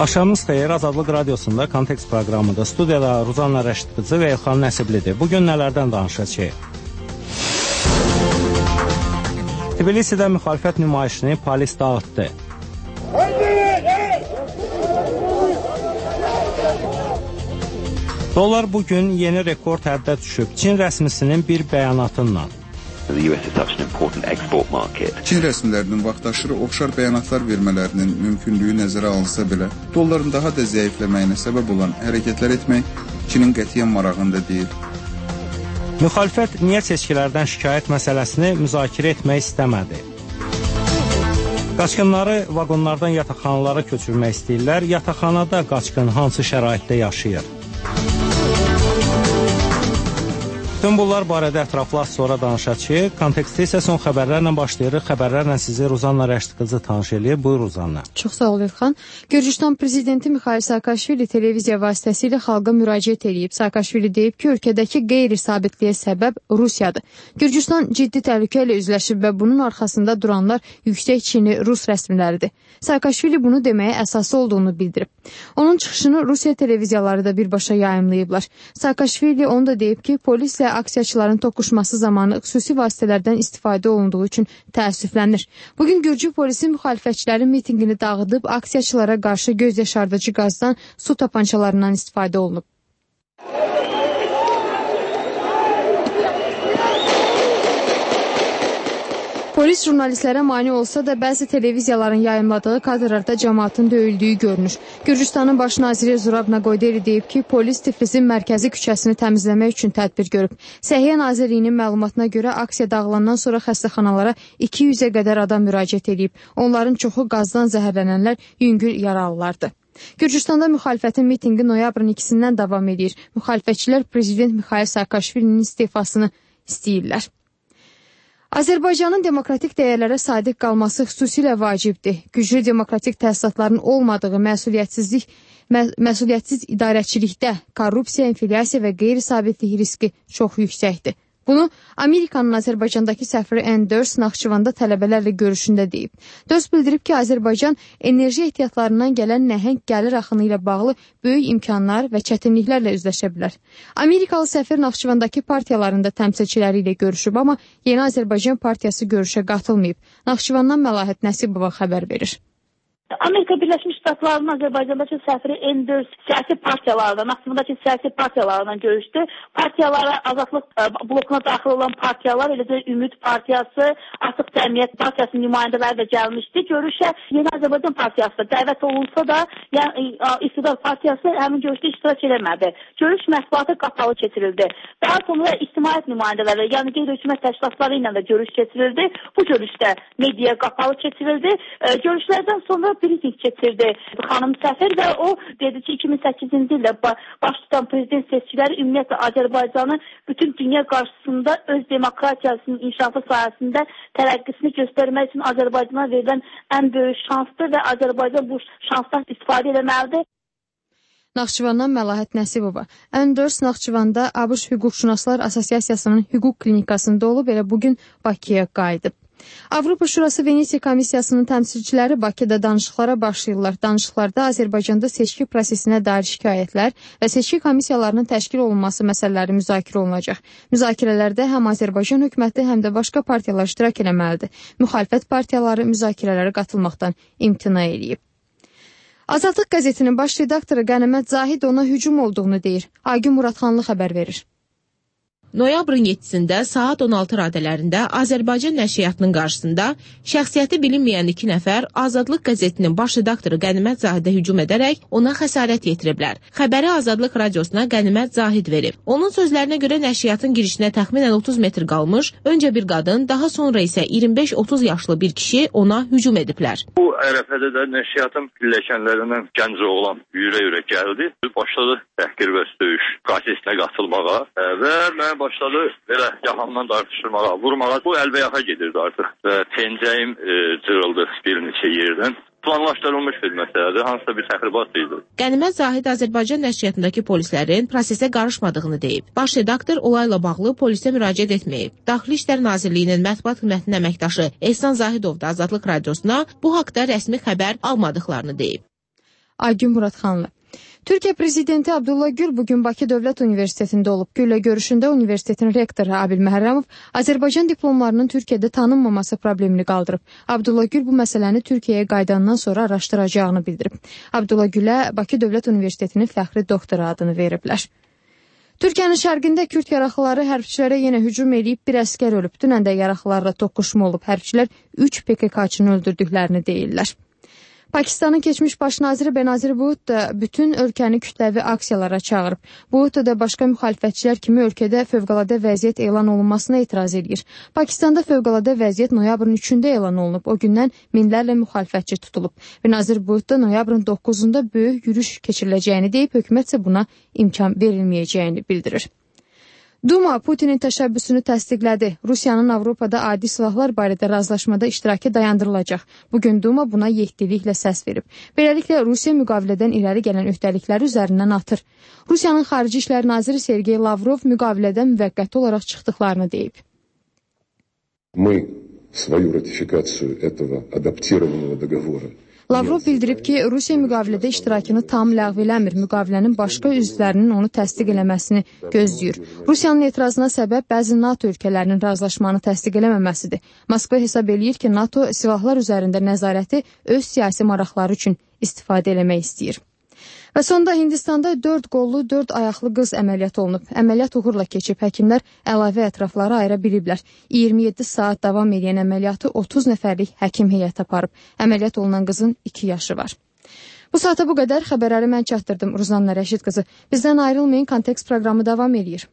Axşamınız xeyir, Azadlıq Radiosunda Kontekst proqramında studiyada Ruzanna Rəşidqızı və Elxan Nəsiblidir. Bugün nələrdən danışacağıq? Tbilisidə müxalifət nümayişini polis dağıtdı. Dolar bugün yeni rekord həddə düşüb. Çin rəsmisinin bir bəyanatınla. Çin rəsmilərinin vaxtaşırı oxşar bəyanatlar vermələrinin mümkünlüyü nəzərə alınsa belə, dolların daha da zəifləməyinə səbəb olan hərəkətlər etmək Çinin qətiyyən marağında deyil. Müxalifət niyə seçkilərdən şikayət məsələsini müzakirə etmək istəmədi? Qaçqınları vaqonlardan yataqxanalara köçürmək istəyirlər. Yataqxanada qaçqın hansı şəraitdə yaşayır? Bütün bunlar barədə ətraflı az sonra danışacağıq. Kontekstdə isə son xəbərlərlə başlayırıq. Xəbərlərlə sizi Ruzanna Rəşidqızı tanış eləyir. Buyur Ruzanna. Çox sağ ol İlxan. Gürcüstan prezidenti Mikhail Saakashvili televiziya vasitəsilə xalqa müraciət edib. Saakashvili deyib ki, ölkədəki qeyri-sabitliyə səbəb Rusiyadır. Gürcüstan ciddi təhlükə ilə üzləşib və bunun arxasında duranlar yüksək Çinli Rus rəsmiləridir. Saakashvili bunu deməyə əsası olduğunu bildirib. Onun çıxışını Rusiya televiziyaları da birbaşa yayımlayıblar. Saakashvili onu da deyib ki, polislə aksiyaçıların toqquşması zamanı xüsusi vasitələrdən istifadə olunduğu üçün təəssüflənir. Bugün Gürcü polisi müxalifətçilərin mitinqini dağıdıb, aksiyaçılara qarşı göz yaşardıcı qazdan su tapançalarından istifadə olunub. Polis jurnalistlərə mane olsa da bəzi televiziyaların yayımladığı kadrlarda cəmaatın döyüldüyü görünür. Gürcüstanın baş naziri Zurab Naqoyderi deyib ki, polis Tiflisin mərkəzi küçəsini təmizləmək üçün tədbir görüb. Səhiyyə Nazirliyinin məlumatına görə aksiya dağılandan sonra xəstəxanalara 200-ə qədər adam müraciət edib. Onların çoxu qazdan zəhərlənənlər yüngül yaralılardır. Gürcüstanda müxalifətin mitinqi noyabrın 2-sindən davam edir. Müxalifətçilər prezident Mikhail Saakashvilinin istifasını istəyirlər. Azərbaycanın demokratik dəyərlərə sadiq qalması xüsusilə vacibdir. Güclü demokratik təsisatların olmadığı məsuliyyətsiz idarəçilikdə korrupsiya, inflyasiya və qeyri-sabitlik riski çox yüksəkdir. Bunu Amerikanın Azərbaycandakı səfiri Anders Naxçıvanda tələbələrlə görüşündə deyib. DÖS bildirib ki, Azərbaycan enerji ehtiyatlarından gələn nəhəng gəlir axını ilə bağlı böyük imkanlar və çətinliklərlə üzləşə bilər. Amerikalı səfir Naxçıvandakı partiyalarında təmsilçiləri ilə görüşüb, amma Yeni Azərbaycan partiyası görüşə qatılmayıb. Naxçıvandan Məlahət Nəsibova xəbər verir. Amerika Birləşmiş Ştatlarının Azərbaycandakı səfiri Anders siyasi partiyalarla, Naxçıvandakı siyasi partiyalarla görüşdü. Partiyalara azadlıq blokuna daxil olan partiyalar, eləcə Ümid Partiyası, Artıq Cəmiyyət Partiyasının nümayəndələri də gəlmişdi. Görüşə Yeni Azərbaycan Partiyası da dəvət olunsa da, İqtidar Partiyası həmin görüşdə iştirak eləmədi. Görüş mətbuata qapalı keçirildi. Daha sonra ictimaiyyət nümayəndələri, yəni qeyri-hökumət təşkilatları ilə də görüş keçirildi. Bu görüşdə mediaya qapalı keçirildi. Görüşlərdən sonra briefing keçirdi xanım səfir və o dedi ki, 2008-ci ildə baş tutan prezident seçkiləri ümumiyyətlə Azərbaycanı bütün dünya qarşısında öz demokratiyasının inkişafı sayəsində tərəqqisini göstərmək üçün Azərbaycana verilən ən böyük şansdır və Azərbaycan bu şansdan istifadə etməlidir. Naxçıvandan Məlahət Nəsibova. Anders Naxçıvanda ABŞ Hüquqşünaslar Assosiasiyasının hüquq klinikasında olub, elə bugün Bakıya qayıdıb. Avropa Şurası Venesiya Komissiyasının təmsilçiləri Bakıda danışıqlara başlayırlar. Danışıqlarda Azərbaycanda seçki prosesinə dair şikayətlər və seçki komissiyalarının təşkil olunması məsələləri müzakirə olunacaq. Müzakirələrdə həm Azərbaycan hökuməti, həm də başqa partiyalar iştirak eləməlidir. Müxalifət partiyaları müzakirələrə qatılmaqdan imtina edib. Azadlıq qəzetinin baş redaktoru Qənimət Zahid ona hücum olduğunu deyir. Agün Muradxanlı xəbər verir. Noyabrın 7-sində saat 16 radələrində Azərbaycan nəşriyyatının qarşısında şəxsiyyəti bilinməyən 2 nəfər Azadlıq qəzetinin baş redaktoru Qənimət Zahidə hücum edərək ona xəsarət yetiriblər. Xəbəri Azadlıq radiosuna Qənimət Zahid verib. Onun sözlərinə görə nəşriyyatın girişinə təxminən 30 metr qalmış, öncə bir qadın, daha sonra isə 25-30 yaşlı bir kişi ona hücum ediblər. Bu ərəfədə də nəşriyyatın pilləkənlərindən gənc oğlan yürə-yürə gəldi. Başladı təhqir və döyüş prosesinə qatılmağa və mən başladı belə yaxamdan dartışdırmağa, vurmağa. Bu əlbəyaxa gedirdi artıq və pencəyim cırıldı bir neçə yerdən. Planlaşdırılmış bir məsələdir, hansısa bir təxribat idi. Qənimət Zahid Azərbaycan nəşriyyatındakı polislərin prosesə qarışmadığını deyib. Baş redaktor olayla bağlı polisə müraciət etməyib. Daxili İşlər Nazirliyinin mətbuat xidmətinin əməkdaşı Ehsan Zahidov da Azadlıq radiosuna bu haqda rəsmi xəbər almadıqlarını deyib. Aygün Muradxanlı. Türkiyə prezidenti Abdullah Gül bugün Bakı Dövlət Universitetində olub. Güllə görüşündə universitetin rektoru Abil Məhərrəmov Azərbaycan diplomlarının Türkiyədə tanınmaması problemini qaldırıb. Abdullah Gül bu məsələni Türkiyəyə qayıdandan sonra araşdıracağını bildirib. Abdullah Gülə Bakı Dövlət Universitetinin fəxri doktoru adını veriblər. Türkiyənin şərqində Kürd yaraqlıları hərbçilərə yenə hücum edib, bir əskər ölüb. Dünən də yaraqlılarla toqquşma olub. Hərbçilər 3 PKK-çını öldürdüklərini deyirlər. Pakistanın keçmiş baş naziri Benazir Bhutto da bütün ölkəni kütləvi aksiyalara çağırıb. Bhutto da başqa müxalifətçilər kimi ölkədə fövqəladə vəziyyət elan olunmasına etiraz edir. Pakistanda fövqəladə vəziyyət noyabrın 3-də elan olunub. O gündən minlərlə müxalifətçi tutulub. Benazir Bhutto noyabrın 9-da böyük yürüyüş keçiriləcəyini deyib, hökumət isə buna imkan verilməyəcəyini bildirir. Duma Putinin təşəbbüsünü təsdiqlədi. Rusiyanın Avropada adi silahlar barədə razılaşmada iştirakı dayandırılacaq. Bugün Duma buna yekdiliklə səs verib. Beləliklə Rusiya müqavilədən irəli gələn öhdəlikləri üzərindən atır. Rusiyanın Xarici İşlər Naziri Sergey Lavrov müqavilədən müvəqqəti olaraq çıxdıqlarını deyib. Свою ратификацию этого адаптированного договора. Lavrov bildirib ki, Rusiya müqavilədə iştirakını tam ləğv eləmir, müqavilənin başqa üzvlərinin onu təsdiq eləməsini gözləyir. Rusiyanın etirazına səbəb bəzi NATO ölkələrinin razılaşmanı təsdiq eləməməsidir. Moskva hesab eləyir ki, NATO silahlar üzərində nəzarəti öz siyasi maraqları üçün istifadə eləmək istəyir. Və sonda Hindistanda 4 qollu, 4 ayaqlı qız əməliyyat olunub. Əməliyyat uğurla keçib, həkimlər əlavə ətrafları ayıra biliblər. 27 saat davam edən əməliyyatı 30 nəfərlik həkim heyəti aparıb. Əməliyyat olunan qızın 2 yaşı var. Bu saata bu qədər xəbərləri mən çatdırdım. Ruzanna Rəşid qızı. Bizdən ayrılmayın, Kontekst proqramı davam edir.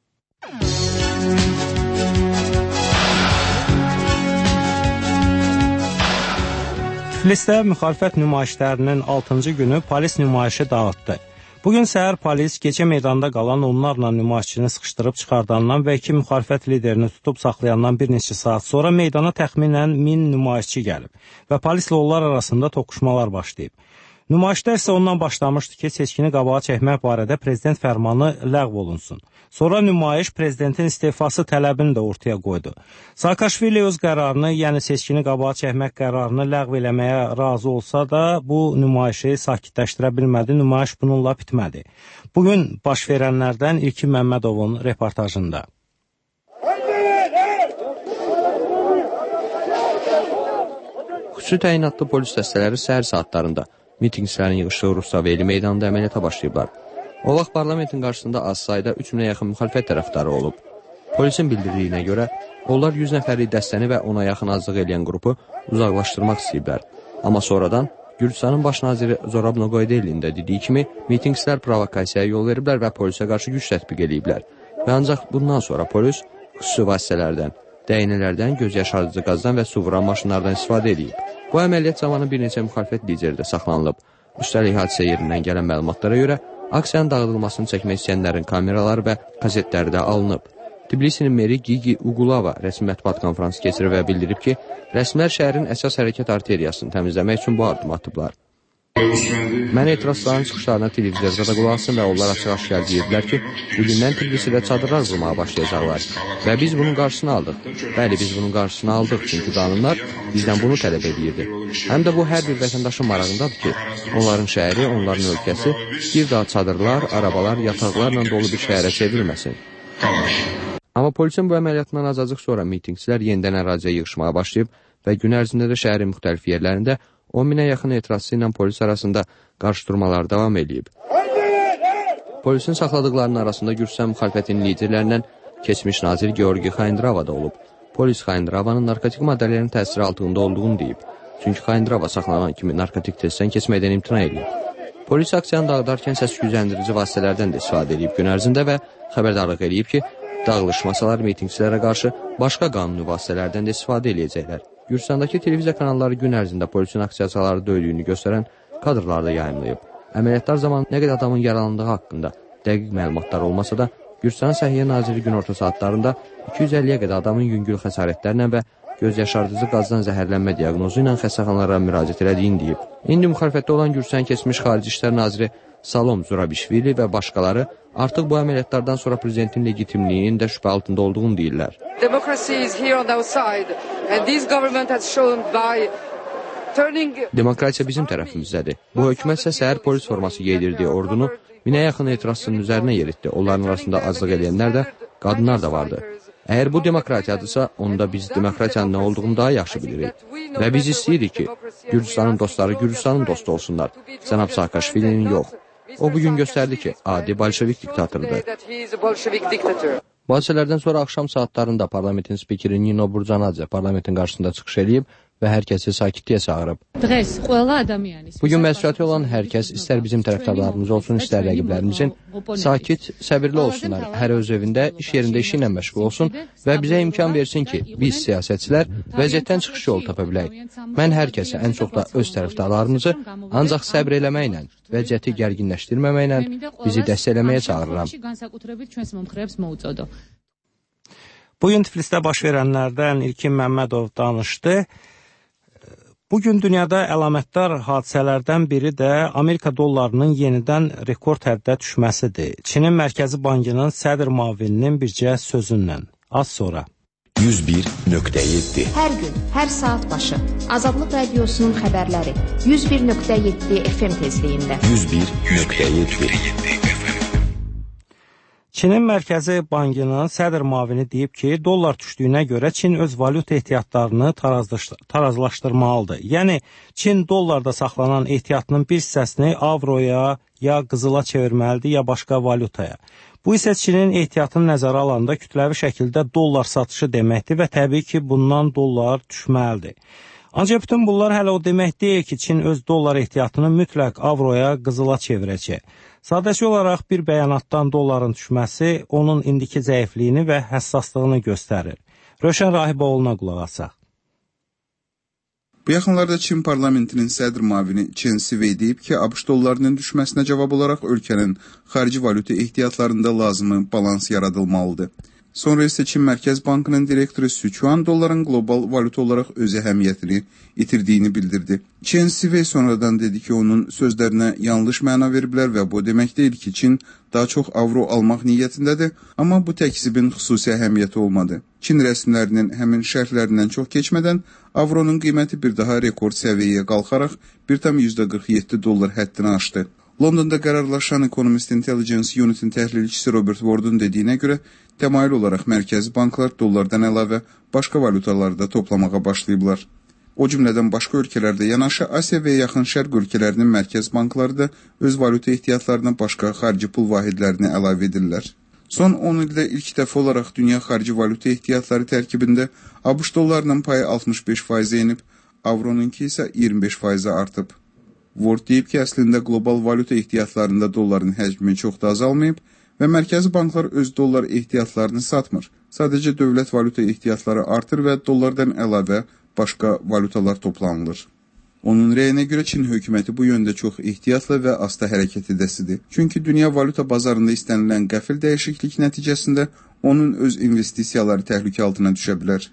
Tiflisdə müxalifət nümayişlərinin 6-cı günü polis nümayişi dağıtdı. Bugün səhər polis gecə meydanda qalan onlarla nümayişçini sıxışdırıb çıxardandan və 2 müxalifət liderini tutub saxlayandan bir neçə saat sonra meydana təxminən 1000 nümayişçi gəlib və polislə onlar arasında toqquşmalar başlayıb. Nümayişlər isə ondan başlamışdı ki, seçkini qabağa çəkmək barədə prezident fərmanı ləğv olunsun. Sonra nümayiş prezidentin istefası tələbini də ortaya qoydu. Saakashvili öz qərarını, yəni seçkini qabağa çəkmək qərarını ləğv eləməyə razı olsa da, bu nümayişi sakitləşdirə bilmədi, nümayiş bununla bitmədi. Bugün baş verənlərdən İlki Məmmədovun reportajında. Xüsusi təyinatlı polis dəstələri səhər saatlarında mitinqçilərin yığışdığı Rustaveli meydanında əməliyyata başlayıblar. O vaxt parlamentin qarşısında az sayda 3000-ə yaxın müxalifət tərəfdarı olub. Polisin bildirdiyinə görə, onlar 100 nəfərlik dəstəni və ona yaxın azlıq eləyən qrupu uzaqlaşdırmaq istəyiblər. Amma sonradan Gürcüstanın baş naziri Zorab Noqoydelinin də dediyi kimi, mitinqçilər provokasiyaya yol veriblər və polisə qarşı güc tətbiq ediblər. Və ancaq bundan sonra polis xüsusi vasitələrdən, dəyənələrdən, göz yaşardıcı qazdan və su vuran maşınlardan istifadə edib. Bu əməliyyat zamanı bir neçə müxalifət lideri də saxlanılıb. Üstəlik hadisə yerindən gələn məlumatlara görə, aksiyanın dağıdılmasını çəkmək istəyənlərin kameraları və kasetləri də alınıb. Tbilisinin meri Gigi Ugulava rəsmi mətbuat konfransı keçirib və bildirib ki, rəsmilər şəhərin əsas hərəkət arteriyasını təmizləmək üçün bu addım atıblar. Mən etirazçıların çıxışlarına televizorda da qulaq asın və onlar açıq-aşkar deyirdilər ki, bugündən Tbilisidə çadırlar qurmağa başlayacaqlar. Və biz bunun qarşısını aldıq. Bəli, biz bunun qarşısını aldıq, çünki qanunlar bizdən bunu tələb edirdi. Həm də bu hər bir vətəndaşın marağındadır ki, onların şəhəri, onların ölkəsi bir daha çadırlar, arabalar, yataqlarla dolu bir şəhərə çevrilməsin. Amma polisin bu əməliyyatından azacıq sonra mitinqçilər yenidən əraziyə yığışmağa başlayıb və gün ərzində də şəhərin müxtəlif yerlərində 10.000-ə yaxın etirazçı ilə polis arasında qarşıdurmalar davam edib. Polisin saxladıqlarının arasında Gürcüstan müxalifətinin liderlərindən keçmiş nazir Georgi Xaindrava da olub. Polis Xaindravanın narkotik maddələrin təsiri altında olduğunu deyib. Çünki Xaindrava saxlanan kimi narkotik testdən keçməkdən imtina edib. Polis aksiyanı dağıdarkən səs gücləndirici vasitələrdən də istifadə edib gün ərzində və xəbərdarlıq edib ki, dağılış masalar mitinqçilərə qarşı başqa qanuni vasitələrdən də istifadə edəcəklər. Gürcüstandakı televiziya kanalları gün ərzində polisin aksiyaçıları döydüyünü göstərən kadrlar da yayımlayıb. Əməliyyatlar zamanı nə qədər adamın yaralandığı haqqında dəqiq məlumatlar olmasa da, Gürcüstan Səhiyyə Naziri günorta saatlarında 250-yə qədər adamın yüngül xəsarətlərlə və göz yaşardıcı qazdan zəhərlənmə diaqnozu ilə xəstəxanalara müraciət edildiyini deyib. İndi müxalifətdə olan Gürcüstan keçmiş Xarici İşlər Naziri Salom Zurabishvili və başqaları artıq bu əməliyyatlardan sonra prezidentin legitimliyinin də şübhə altında olduğunu deyirlər. Democracy is here on our side and this government has shown by Demokratiya bizim tərəfimizdədir. Bu hökumət isə səhər polis forması geydirdiyi ordunu minə yaxın etirazçının üzərinə yeritdi. Onların arasında azlıq edənlər də, qadınlar da vardı. Əgər bu demokratiyadırsa, onda biz demokratiyanın nə olduğunu daha yaxşı bilirik. Və biz istəyirik ki, Gürcüstanın dostları Gürcüstanın dostu olsunlar. Cənab Saakashvilinin yox. O bugün göstərdi ki, adi bolşevik diktatırdır. Bu hadisələrdən sonra axşam saatlarında parlamentin spikeri Nino Burcanadze parlamentin qarşısında çıxış edib və hər kəsi sakitliyə çağırıb. Bugün məsuliyyəti olan hər kəs, istər bizim tərəfdarlarımız olsun, istər rəqiblərimizin, sakit, səbirli olsunlar, hər öz evində, iş yerində işi ilə məşğul olsun və bizə imkan versin ki, biz siyasətçilər vəziyyətdən çıxış yolu tapa bilək. Mən hər kəsə, ən çox da öz tərəfdarlarımızı ancaq səbr eləməklə, vəziyyəti gərginləşdirməməklə bizi dəstəkləməyə çağırıram. Bugün Tiflisdə baş verənlərdən İlkin Məmmədov danışdı. Bugün dünyada əlamətdar hadisələrdən biri də Amerika dollarının yenidən rekord həddə düşməsidir. Çinin Mərkəzi Bankının sədr müavininin bircə sözündən. Az sonra. 101.7 Hər gün, hər saat başı Azadlıq Radiosunun xəbərləri 101.7 FM tezliyində. 101.7 Çinin Mərkəzi Bankının sədr müavini deyib ki, dollar düşdüyünə görə Çin öz valyuta ehtiyatlarını tarazlaşdırmalıdır. Yəni, Çin dollarda saxlanan ehtiyatının bir hissəsini avroya, ya qızıla çevirməlidir, ya başqa valyutaya. Bu isə Çinin ehtiyatını nəzərə alanda kütləvi şəkildə dollar satışı deməkdir və təbii ki, bundan dollar düşməlidir. Ancaq bütün bunlar hələ o demək deyil ki, Çin öz dollar ehtiyatını mütləq avroya, qızıla çevirəcək. Sadəcə olaraq bir bəyanatdan dolların düşməsi onun indiki zəifliyini və həssaslığını göstərir. Rövşən Rahiboğlu'na qulaq asaq. Bu yaxınlarda Çin parlamentinin sədr müavini Chen Sivey deyib ki, ABŞ dollarının düşməsinə cavab olaraq ölkənin xarici valyuta ehtiyatlarında lazımı balans yaradılmalıdır. Sonra isə Çin Mərkəz Bankının direktoru Su Chuan dolların qlobal valyuta olaraq öz əhəmiyyətini itirdiyini bildirdi. Chen Sivey sonradan dedi ki, onun sözlərinə yanlış məna veriblər və bu demək deyil ki, Çin daha çox avro almaq niyyətindədir, amma bu təkzibin xüsusi əhəmiyyəti olmadı. Çin rəsmilərinin həmin şərhlərindən çox keçmədən avronun qiyməti bir daha rekord səviyyəyə qalxaraq 1,47 dollar həddini aşdı. Londonda qərarlaşan Economist Intelligence Unit'in təhlilçisi Robert Ward'un dediyinə görə, təmayül olaraq mərkəzi banklar dollardan əlavə başqa valyutaları da toplamağa başlayıblar. O cümlədən başqa ölkələrdə yanaşı Asiya və Yaxın Şərq ölkələrinin mərkəz bankları da öz valyuta ehtiyatlarına başqa xarici pul vahidlərini əlavə edirlər. Son 10 ildə ilk dəfə olaraq dünya xarici valyuta ehtiyatları tərkibində ABŞ dollarının payı 65% enib, avronunki isə 25% artıb. Ward deyib ki, əslində qlobal valyuta ehtiyatlarında dolların həcmi çox da azalmayıb və mərkəzi banklar öz dollar ehtiyatlarını satmır. Sadəcə dövlət valyuta ehtiyatları artır və dollardan əlavə başqa valyutalar toplanılır. Onun rəyinə görə Çin hökuməti bu yöndə çox ehtiyatla və asta hərəkət edəsidir. Çünki dünya valyuta bazarında istənilən qəfil dəyişiklik nəticəsində onun öz investisiyaları təhlükə altına düşə bilər.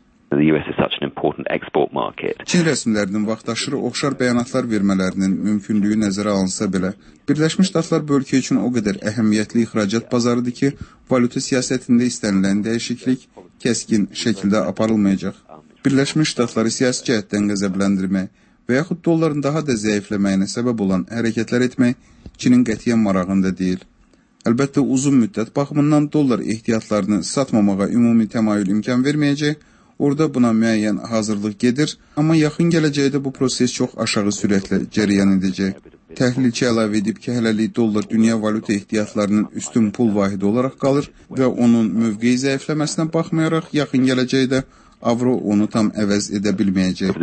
Çin rəsmilərinin vaxtaşırı oxşar bəyanatlar vermələrinin mümkünlüyü nəzərə alınsa belə, Birləşmiş Ştatlar bu ölkə üçün o qədər əhəmiyyətli ixracat bazarıdır ki, valyuta siyasətində istənilən dəyişiklik kəskin şəkildə aparılmayacaq. Birləşmiş Ştatları siyasi cəhətdən qəzəbləndirmək və yaxud dolların daha da zəifləməyinə səbəb olan hərəkətlər etmək Çinin qətiyyən marağında deyil. Əlbəttə, uzun müddət baxımından dollar ehtiyatlarını satmamağa ümumi təmayül imkan verməyəcək, orada buna müəyyən hazırlıq gedir, amma yaxın gələcəkdə bu proses çox aşağı sürətlə cərəyan edəcək. Təhlilçi əlavə edib ki, hələlik dollar dünya valyuta ehtiyatlarının üstün pul vahidi olaraq qalır və onun mövqeyi zəifləməsinə baxmayaraq yaxın gələcəkdə avro onu tam əvəz edə bilməyəcək.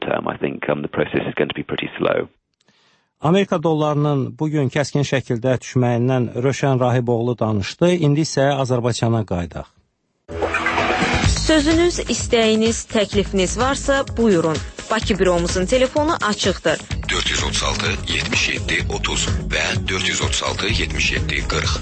Amerika dollarının bugün kəskin şəkildə düşməyindən Rövşən Rahiboğlu danışdı. İndi isə Azərbaycana qayıdaq. Sözünüz, istəyiniz, təklifiniz varsa buyurun. Bakı büromuzun telefonu açıqdır. 436 77 30 və 436 77 40.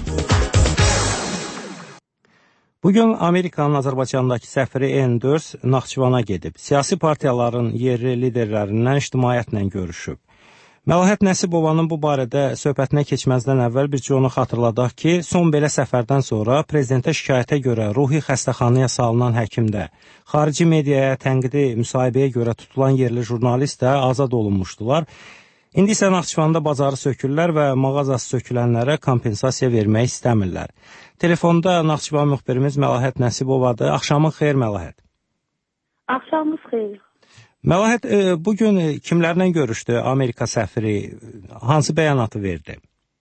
Bugün Amerikanın Azərbaycandakı səfiri Enders Naxçıvana gedib. Siyasi partiyaların yerli liderlərindən ictimaiyyətlə görüşüb. Məlahət Nəsibovanın bu barədə söhbətinə keçməzdən əvvəl bir onu xatırladaq ki, son belə səfərdən sonra prezidentə şikayətə görə ruhi xəstəxanaya salınan həkim də, xarici mediaya tənqidi müsahibəyə görə tutulan yerli jurnalist də azad olunmuşdular. İndi isə Naxçıvanda bazarı sökürlər və mağazası sökülənlərə kompensasiya vermək istəmirlər. Telefonda Naxçıvan müxbirimiz Məlahət Nəsibovadır. Axşamın xeyir Məlahət. Axşamınız xeyir. Məlahət, bugün kimlərlə görüşdü Amerika səfiri? Hansı bəyanatı verdi?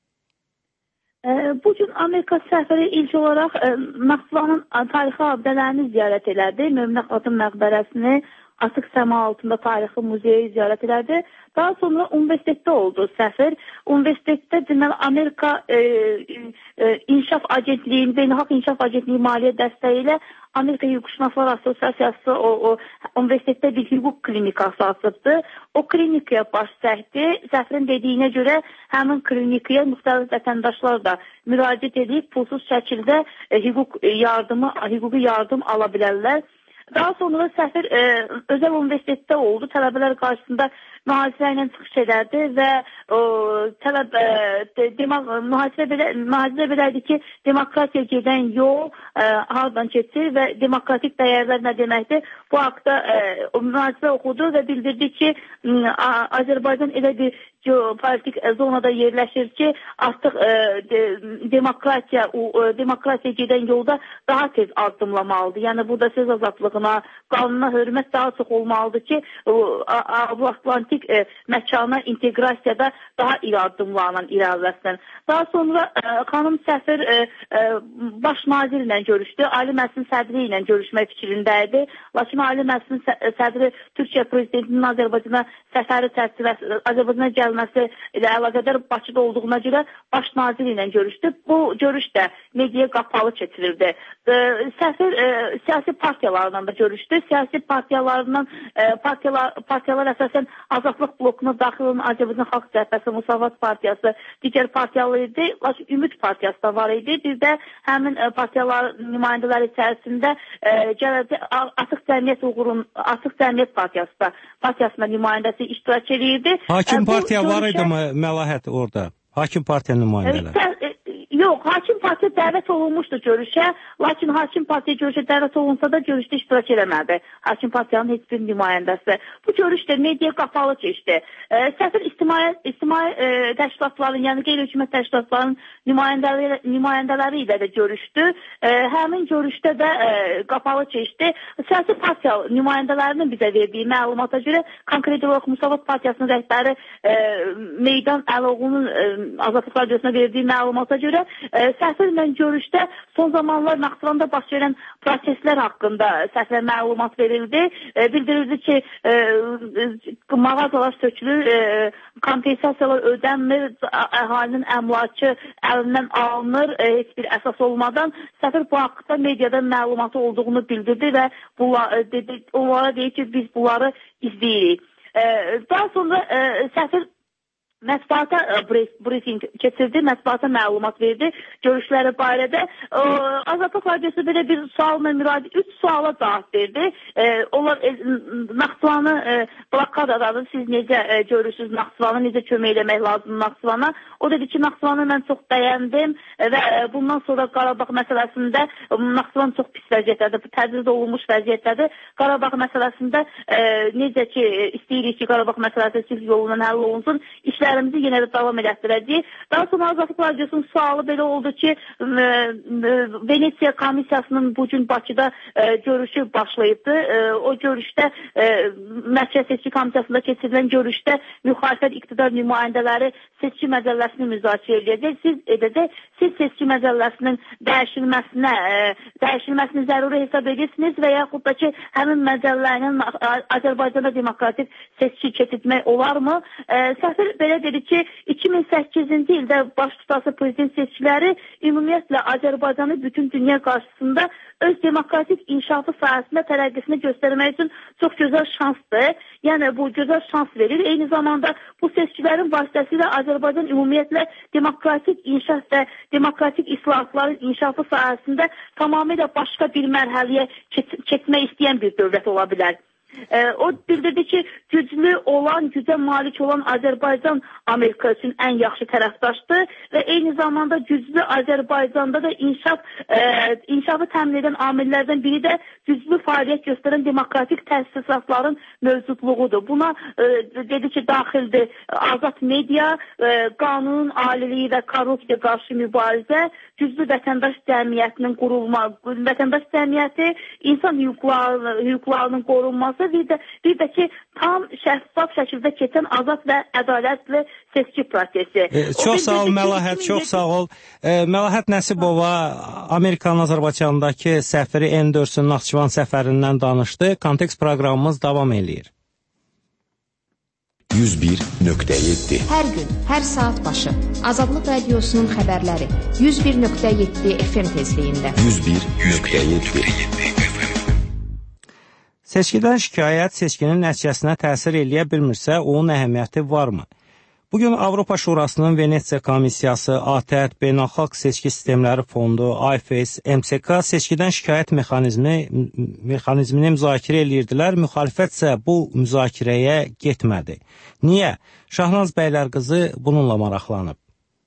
Bugün Amerika səfiri ilk olaraq Naxçıvanın tarixi abidələrini ziyarət elədi. Möminə xatın məqbərəsini, Açıq Səma altında tarixi muzeyi ziyarət elədi. Daha sonra universitetdə oldu səfir. Universitetdə deməli Amerika İnkişaf Agentliyi, Beynəlxalq İnkişaf Agentliyi maliyyə dəstəyi ilə Amerika Hüquqşünaslar Assosiasiyası o universitetdə bir hüquq klinikası açıbdı. O klinikaya baş çəkdi. Səfirin dediyinə görə həmin klinikaya müxtəlif vətəndaşlar da müraciət edib pulsuz şəkildə hüquqi yardım ala bilərlər. Daha sonra səfir özəl universitetdə oldu. Tələbələr qarşısında mühasirə ilə çıxış edərdi və mühasirə belədir ki, demokratiya gedən yol hardan keçir və demokratik dəyərlər nə deməkdir? Bu haqda mühasirə oxudu və bildirdi ki, Azərbaycan elə bir geopolitik zonada yerləşir ki, artıq demokratiya gedən yolda daha tez addımlamalıdır. Yəni burada söz azadlığına, qanuna hörmət daha çox olmalıdır ki, Avro-Atlantik məkana inteqrasiyada daha iri addımlarla irəliləsin. Daha sonra xanım səfir baş nazir ilə görüşdü, Ali Məclisin sədri ilə görüşmək fikrindəydi. Lakin Ali Məclisin sədri Türkiyə prezidentinin Azərbaycana səfəri çərçivəsində Azərbaycana gəlməsi ilə əlaqədar Bakıda olduğuna görə baş nazir ilə görüşdü. Bu görüş də mediaya qapalı keçirildi. Səfir siyasi partiyalarla da görüşdü. Siyasi partiyalar əsasən Azadlıq blokuna daxil olan Azərbaycan Xalq Cəbhəsi, Müsavat Partiyası, digər partiyalar idi. Lakin Ümid Partiyası da var idi. Bir də həmin partiyalar nümayəndələri içərisində Açıq Cəmiyyət Partiyasında nümayəndəsi iştirak edirdi. Hakim partiya var idi mi Məlahət orada? Hakim partiya nümayəndələri? Yox, hakim partiya dəvət olunmuşdu görüşə, lakin hakim partiya görüşə dəvət olunsa da görüşdə iştirak eləmədi. Hakim partiyanın heç bir nümayəndəsi. Bu görüş də mediaya qapalı keçdi. Səfir ictimai təşkilatların, yəni qeyri-hökumət təşkilatların nümayəndələri ilə də görüşdü. Həmin görüşdə də qapalı keçdi. Siyasi partiya nümayəndələrinin bizə verdiyi məlumata görə, konkret olaraq Müsavat Partiyasının rəhbəri Meydan Əloğlu'nun Azadlıq Radiosuna verdiyi məlumata görə səfirlə görüşdə son zamanlar Naxçıvanda baş verən proseslər haqqında səfirə məlumat verildi. Bildirildi ki, mağazalar sökülür, kompensasiyalar ödənmir, əhalinin əmlakı əlindən alınır, heç bir əsas olmadan. Səfir bu haqda mediada məlumatı olduğunu bildirdi və onlara deyir ki, biz bunları izləyirik. Daha sonra səfir mətbuata briefing keçirdi, mətbuata məlumat verdi görüşləri barədə. Azadlıq Radiosu belə bir sualla müraciət, 3 suala cavab verdi. Onlar Naxçıvanı blokadadır, siz necə görürsünüz Naxçıvanı, necə kömək eləmək lazım Naxçıvana? O dedi ki, Naxçıvanı mən çox bəyəndim və bundan sonra Qarabağ məsələsində Naxçıvan çox pis vəziyyətlədir, tədris olunmuş vəziyyətlədir. Qarabağ məsələsində necə ki, istəyirik ki, Qarabağ məsələsi sülh yolundan həll olunsun, işlərimizi yenə də davam edəcəyik. Daha sonra Azadlıq Radiosunun sualı belə oldu ki, Venesiya komissiyasının bugün Bakıda görüşü başlayıbdı. O görüşdə Mərkəzi Seçki Komissiyasında keçirilən görüşdə müxalifət iqtidar nümayəndələri seçki məcəlləsini müzakirə edəcək. Siz seçki məcəlləsinin dəyişilməsini zəruri hesab edirsiniz və yaxud da ki, həmin məcəllənin Azərbaycanda demokratik seçki keçirmək olarmı? Səfir belə dedi ki, 2008-ci ildə baş tutası prezident seçkiləri ümumiyyətlə Azərbaycanı bütün dünya qarşısında öz demokratik inkişafı sahəsində tərəqqisini göstərmək üçün çox gözəl şansdır. Yəni, bu gözəl şans verir. Eyni zamanda bu seçkilərin vasitəsilə Azərbaycan ümumiyyətlə demokratik inkişaf və demokratik islahatların inkişafı sahəsində tamamilə başqa bir mərhələyə keçmək istəyən bir dövlət ola bilər. O bildirdi ki, gücə malik olan Azərbaycan Amerika üçün ən yaxşı tərəfdaşdır və eyni zamanda güclü Azərbaycanda da inkişafı təmin edən amillərdən biri də güclü fəaliyyət göstərən demokratik təsisatların mövcudluğudur. Buna dedi ki, daxildir azad media, qanun, aliliyi və korrupsiya qarşı mübarizə, güclü vətəndaş cəmiyyətinin qurulması, vətəndaş cəmiyyəti, insan hüquqlarının qorunması, bir də ki, tam şəffaf şəkildə keçən azad və ədalətli seçki prosesi. Çox sağ ol Məlahət, çox sağ ol. Məlahət Nəsibova Amerikanın Azərbaycandakı səfiri Enders'ın Naxçıvan səfərindən danışdı. Kontekst proqramımız davam eləyir. 101.7 Hər gün, hər saat başı Azadlıq Radiosunun xəbərləri 101.7 FM tezliyində. 101.7 Seçkidən şikayət seçkinin nəticəsinə təsir eləyə bilmirsə, onun əhəmiyyəti varmı? Bugün Avropa Şurasının Venesiya Komissiyası, ATƏT, Beynəlxalq Seçki Sistemləri Fondu, IFES, MSK seçkidən şikayət mexanizmini müzakirə eləyirdilər, müxalifət isə bu müzakirəyə getmədi. Niyə? Şahnaz Bəylərqızı bununla maraqlanıb.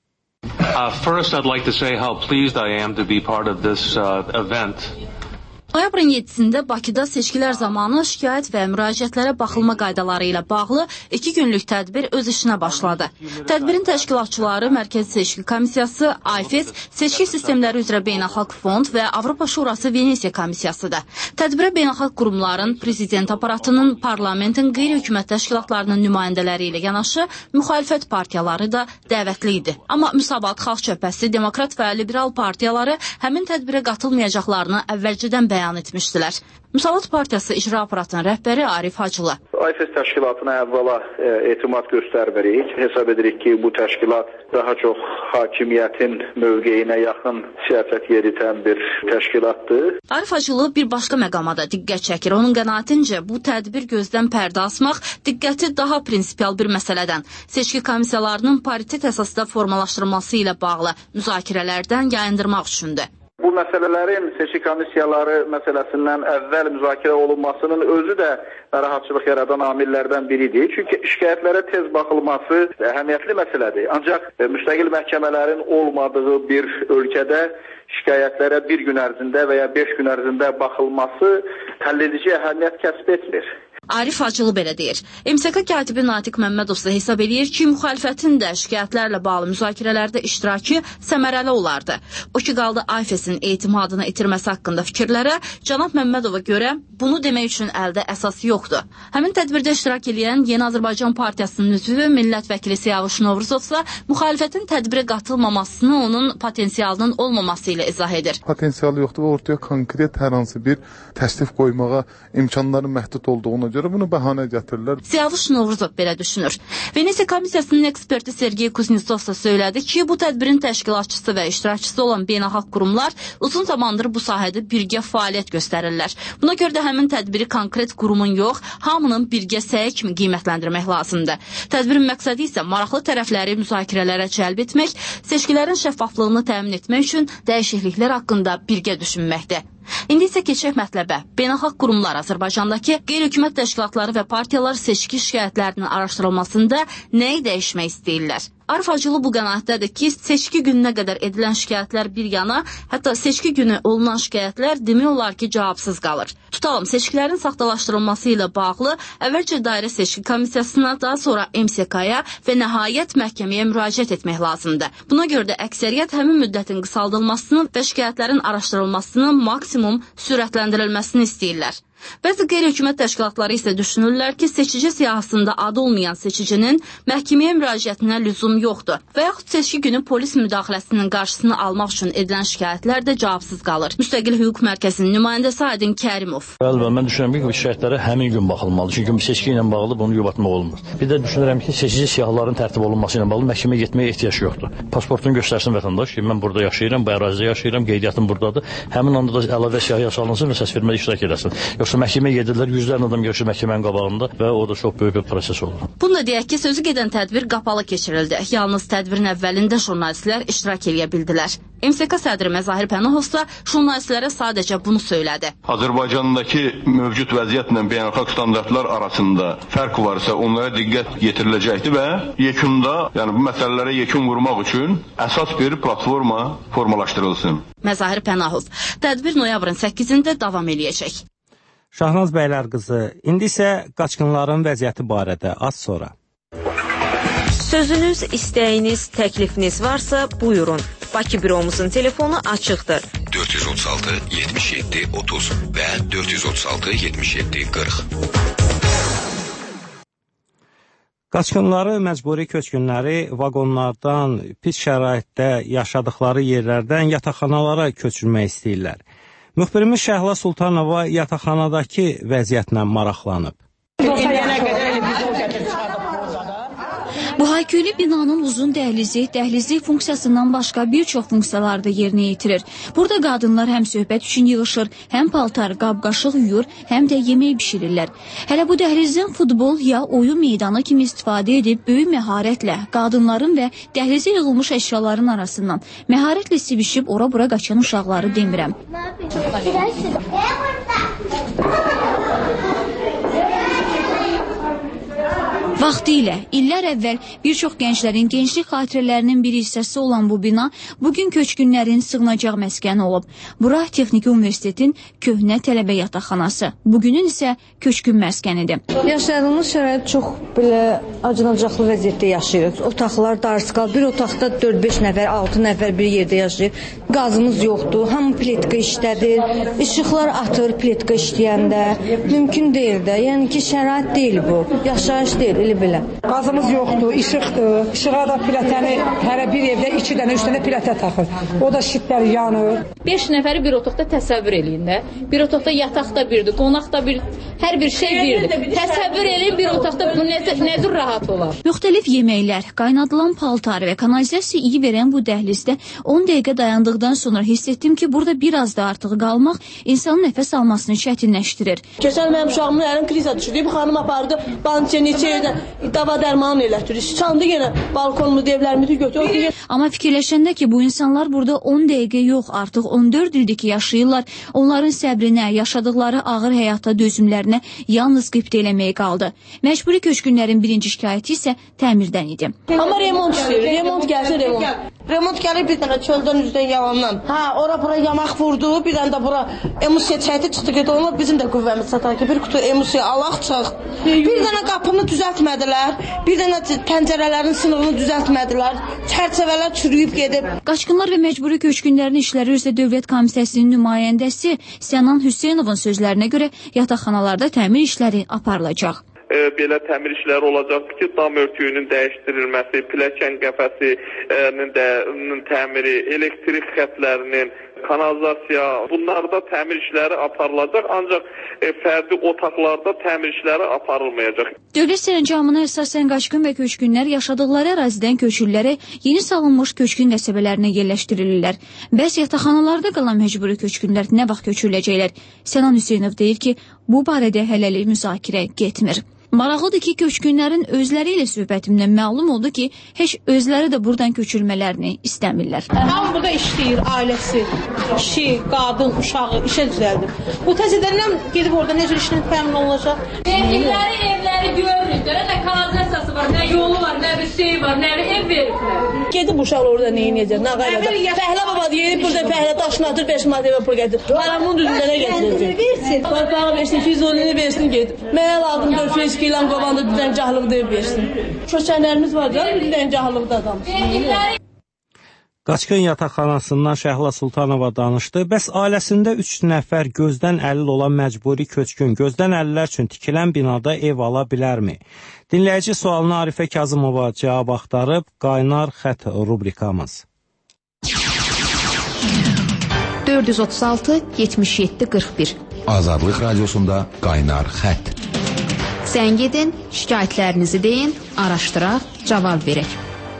First, I'd like to say how pleased I am to be part of this event. Noyabrın 7-sində Bakıda seçkilər zamanı şikayət və müraciətlərə baxılma qaydaları ilə bağlı 2 günlük tədbir öz işinə başladı. Tədbirin təşkilatçıları Mərkəzi Seçki Komissiyası, IFES, Seçki Sistemləri üzrə Beynəlxalq Fond və Avropa Şurası Venesiya Komissiyasıdır. Tədbirə beynəlxalq qurumların, prezident aparatının, parlamentin, qeyri-hökumət təşkilatlarının nümayəndələri ilə yanaşı müxalifət partiyaları da dəvətli idi. Amma Müsavat, Xalq Cəbhəsi, Demokrat və Liberal partiyaları həmin tədbirə qatılmayacaqlarını əvvəlcədən bəyan etmişdilər. Müsavat Partiyası icra aparatının rəhbəri Arif Hacılı. IFES təşkilatına əvvəla etimad göstərmirik. Hesab edirik ki, bu təşkilat daha çox hakimiyyətin mövqeyinə yaxın siyasət yeridən bir təşkilatdır. Arif Hacılı bir başqa məqama da diqqət çəkir. Onun qənaətincə bu tədbir gözdən pərdə asmaq, diqqəti daha prinsipial bir məsələdən, seçki komissiyalarının paritet əsasda formalaşdırılması ilə bağlı müzakirələrdən yayındırmaq üçündür. Bu məsələlərin seçki komissiyaları məsələsindən əvvəl müzakirə olunmasının özü də narahatçılıq yaradan amillərdən biridir. Çünki şikayətlərə tez baxılması əhəmiyyətli məsələdir. Ancaq müstəqil məhkəmələrin olmadığı bir ölkədə şikayətlərə bir gün ərzində və ya 5 gün ərzində baxılması həlledici əhəmiyyət kəsb etmir. Arif Hacılı belə deyir. MSK katibi Natiq Məmmədov isə hesab edir ki, müxalifətin də şikayətlərlə bağlı müzakirələrdə iştirakı səmərəli olardı. O ki, qaldı IFES-in etimadını itirməsi haqqında fikirlərə, cənab Məmmədova görə bunu demək üçün əldə əsas yoxdur. Həmin tədbirdə iştirak edən Yeni Azərbaycan Partiyasının üzvü millət vəkili Siyavuş Novruzov isə müxalifətin tədbirə qatılmamasını onun potensialının olmaması ilə izah edir. Potensialı yoxdur və ortaya konkret hər hansı bir təklif qoymağa imkanların məhdud olduğuna görə bunu bəhanə gətirirlər. Siyavuş Novruzov belə düşünür. Venesiya Komissiyasının eksperti Sergey Kuznetsov da söylədi ki, bu tədbirin təşkilatçısı və iştirakçısı olan beynəlxalq qurumlar uzun zamandır bu sahədə birgə fəaliyyət göstərirlər. Buna görə də həmin tədbiri konkret qurumun yox, hamının birgə səyi kimi qiymətləndirmək lazımdır. Tədbirin məqsədi isə maraqlı tərəfləri müzakirələrə cəlb etmək, seçkilərin şəffaflığını təmin etmək üçün dəyişikliklər haqqında birgə düşünməkdir. İndi isə keçək mətləbə. Beynəlxalq qurumlar Azərbaycandakı qeyri-hökumət təşkilatları və partiyalar seçki şikayətlərinin araşdırılmasında nəyi dəyişmək istəyirlər? Arif Hacılı bu qənaətdədir ki, seçki gününə qədər edilən şikayətlər bir yana, hətta seçki günü olunan şikayətlər demək olar ki, cavabsız qalır. Tutalım, seçkilərin saxtalaşdırılması ilə bağlı əvvəlcə Dairə Seçki Komissiyasına, daha sonra MSK-ya və nəhayət məhkəməyə müraciət etmək lazımdır. Buna görə də əksəriyyət həmin müddətin qısaldılmasını və şikayətlərin araşdırılmasını maksimum sürətləndirilməsini istəyirlər. Bəzi qeyri-hökumət təşkilatları isə düşünürlər ki, seçici siyahısında adı olmayan seçicinin məhkəməyə müraciətinə lüzum yoxdur və yaxud seçki günü polis müdaxiləsinin qarşısını almaq üçün edilən şikayətlər də cavabsız qalır. Müstəqil Hüquq Mərkəzinin nümayəndəsi Aydın Kərimov. Əlbəttə, mən düşünürəm ki, şikayətlərə həmin gün baxılmalıdır. Çünki seçki ilə bağlı bunu yubatmaq olmur. Bir də düşünürəm ki, seçici siyahıların tərtib olunması ilə bağlı məhkəməyə getməyə ehtiyac yoxdur. Pasportunu göstərsin vətəndaş ki, mən burada yaşayıram, bu ərazidə yaşayıram, qeydiyyatım buradadır. Həmin anda da əlavə siyahıya salınsın və səsvermədə iştirak edəsin. Yoxsa məhkəməyə gedirlər, yüzlərlə adam görüşür məhkəmənin qabağında və o da çox böyük bir proses olur. Bunu da deyək ki, sözü gedən tədbir qapalı keçirildi. Yalnız tədbirin əvvəlində jurnalistlər iştirak edə bildilər. MSK sədri Məzahir Pənahov isə jurnalistlərə sadəcə bunu söylədi. Azərbaycandakı mövcud vəziyyətlə beynəlxalq standartlar arasında fərq varsa onlara diqqət yetiriləcəkdir və yekunda, yəni bu məsələlərə yekun vurmaq üçün əsas bir platforma formalaşdırılsın. Məzahir Pənahov, tədbir noyabrın 8-də davam eləyəcək. Şahnaz Bəylər qızı, indi isə qaçqınların vəziyyəti barədə az sonra. Sözünüz, istəyiniz, təklifiniz varsa buyurun. Bakı büromuzun telefonu açıqdır. 436 77 30 və 436 77 40. Qaçqınları, məcburi köçkünləri vaqonlardan, pis şəraitdə yaşadıkları yerlərdən yataqxanalara köçürmək istəyirlər. Müxbirimiz Şəhla Sultanova yataqxanadakı vəziyyətlə maraqlanıb. Bu hayküylü binanın uzun dəhlizlik funksiyasından başqa bir çox funksiyalar da yerinə yetirir. Burada qadınlar həm söhbət üçün yığışır, həm paltar, qab-qaşıq yuyur, həm də yemək bişirirlər. Hələ bu dəhlizdən futbol ya oyun meydanı kimi istifadə edib böyük məharətlə qadınların və dəhlizə yığılmış əşyaların arasından məharətlə sivişib ora-bura qaçan uşaqları demirəm. Vaxtilə, illər əvvəl bir çox gənclərin gençlik xatirələrinin bir hissəsi olan bu bina bugün köçkünlərin sığınacaq məskəni olub. Bura Texniki Universitetin köhnə tələbə yataqxanası. Bugünün isə köçkün məskənidir. Yaşadığımız şərait çox belə acınacaqlı vəziyyətdə yaşayırıq. Otaqlar darısqal, bir otaqda 4-5 nəfər, 6 nəfər bir yerdə yaşayır. Qazımız yoxdur, hamı pletka işlədir, işıqlar atır pletka işləyəndə. Mümkün deyil də, yəni ki şərait deyil bu, yaşayış deyil. Qazımız yoxdur, işıqdır. İşığa da pilətəni hərə bir evdə 2 dənə, 3 dənə pilətə taxır. O da şitlər yanır. 5 nəfəri bir otaqda təsəvvür eləyin də. Bir otaqda yataq da birdir, qonaq da bir, hər bir şey birdir. Təsəvvür eləyin bir otaqda bu nədir rahat olar. Müxtəlif yeməklər, qaynadılan paltar və kanalizasiya iyi verən bu dəhlizdə 10 dəqiqə dayandıqdan sonra hiss etdim ki, burada biraz da artıq qalmaq insanın nəfəs almasını çətinləşdirir. Keçən mənim uşağımın ərin kriza düşürdü. Bu xanım apardı, bançə neçə yerdə dava dərmanı elətdirir. Çıxandı yenə balkonmu, devlərimi götürür. Amma fikirləşəndə ki, bu insanlar burada 10 dəqiqə yox, artıq 14 ildir ki, yaşayırlar. Onların səbrinə, yaşadıkları ağır həyata dözümlərinə yalnız qibtə eləməyə qaldı. Məcburi köçkünlərin birinci şikayəti isə təmirdən idi. Amma remont istəyir, remont gəlsin, remont. Remont gəlir bir dənə çöldən üzdən yalandan. Ora-bura yamaq vurdu, bir dənə də bura emusiya çəkdi, çıxdı getdi. Onlar bizim də qüvvəmiz çatar ki, bir kutu emusiya alaq çıx. Bir dənə qapını düzəltmədilər, bir dənə pəncərələrin sınığını düzəltmədilər, çərçəvələr çürüyüb gedib. Qaçqınlar və məcburi köçkünlərin İşləri üzrə Dövlət Komitəsinin nümayəndəsi Sənan Hüseynovun sözlərinə görə yataqxanalarda təmir işləri aparılacaq. Belə təmir işləri olacaqdır ki, dam örtüyünün dəyişdirilməsi, pilləkən qəfəsinin təmiri, elektrik xətlərinin, kanalizasiya, bunlarda təmir işləri aparılacaq, ancaq fərdi otaqlarda təmir işləri aparılmayacaq. Dövlət sərəncamına əsasən qaçqın və köçkünlər yaşadıkları ərazidən köçürülərək yeni salınmış köçkün qəsəbələrinə yerləşdirilirlər. Bəs yataqxanalarda qalan məcburi köçkünlər nə vaxt köçürüləcəklər? Sənan Hüseynov deyir ki, bu barədə hələlik müzakirə getmir. Maraqlıdır ki, köçkünlərin özləri ilə söhbətimdən məlum oldu ki, heç özləri də buradan köçürmələrini istəmirlər. Hamı burada işləyir, ailəsi, kişi, qadın, uşağı işə düzəldir. Bu təzədən gedib orada necə işlə təmin olunacaq? Evləri görürük, nə kanalizasiyası var, nə yolu var, nə bir şey var, nə bir ev veriblər. Gedib uşaqlar orada nə edəcək, nə qaynacaq? Fəhlə baba deyir, burada fəhlə daşını atır, 5 manat evə pul gətir. Paramın düzündə nə gətirəcək? Torpağı versin, fizolini versin, gedib. Mənə lazımdır, fizki ilə qovanda düzəncahlığı deyib versin. Köçənlərimiz var da, düzəncahlıqda adam. Qaçqın yataqxanasından Şəhla Sultanova danışdı. Bəs ailəsində 3 nəfər gözdən əlil olan məcburi köçkün gözdən əlillər üçün tikilən binada ev ala bilərmi? Dinləyici sualını Arifə Kazımova cavab axtarıb, Qaynar xət rubrikamız. 436 77 41 Azadlıq Radiosunda Qaynar xət. Zəng edin, şikayətlərinizi deyin, araşdıraq, cavab verək.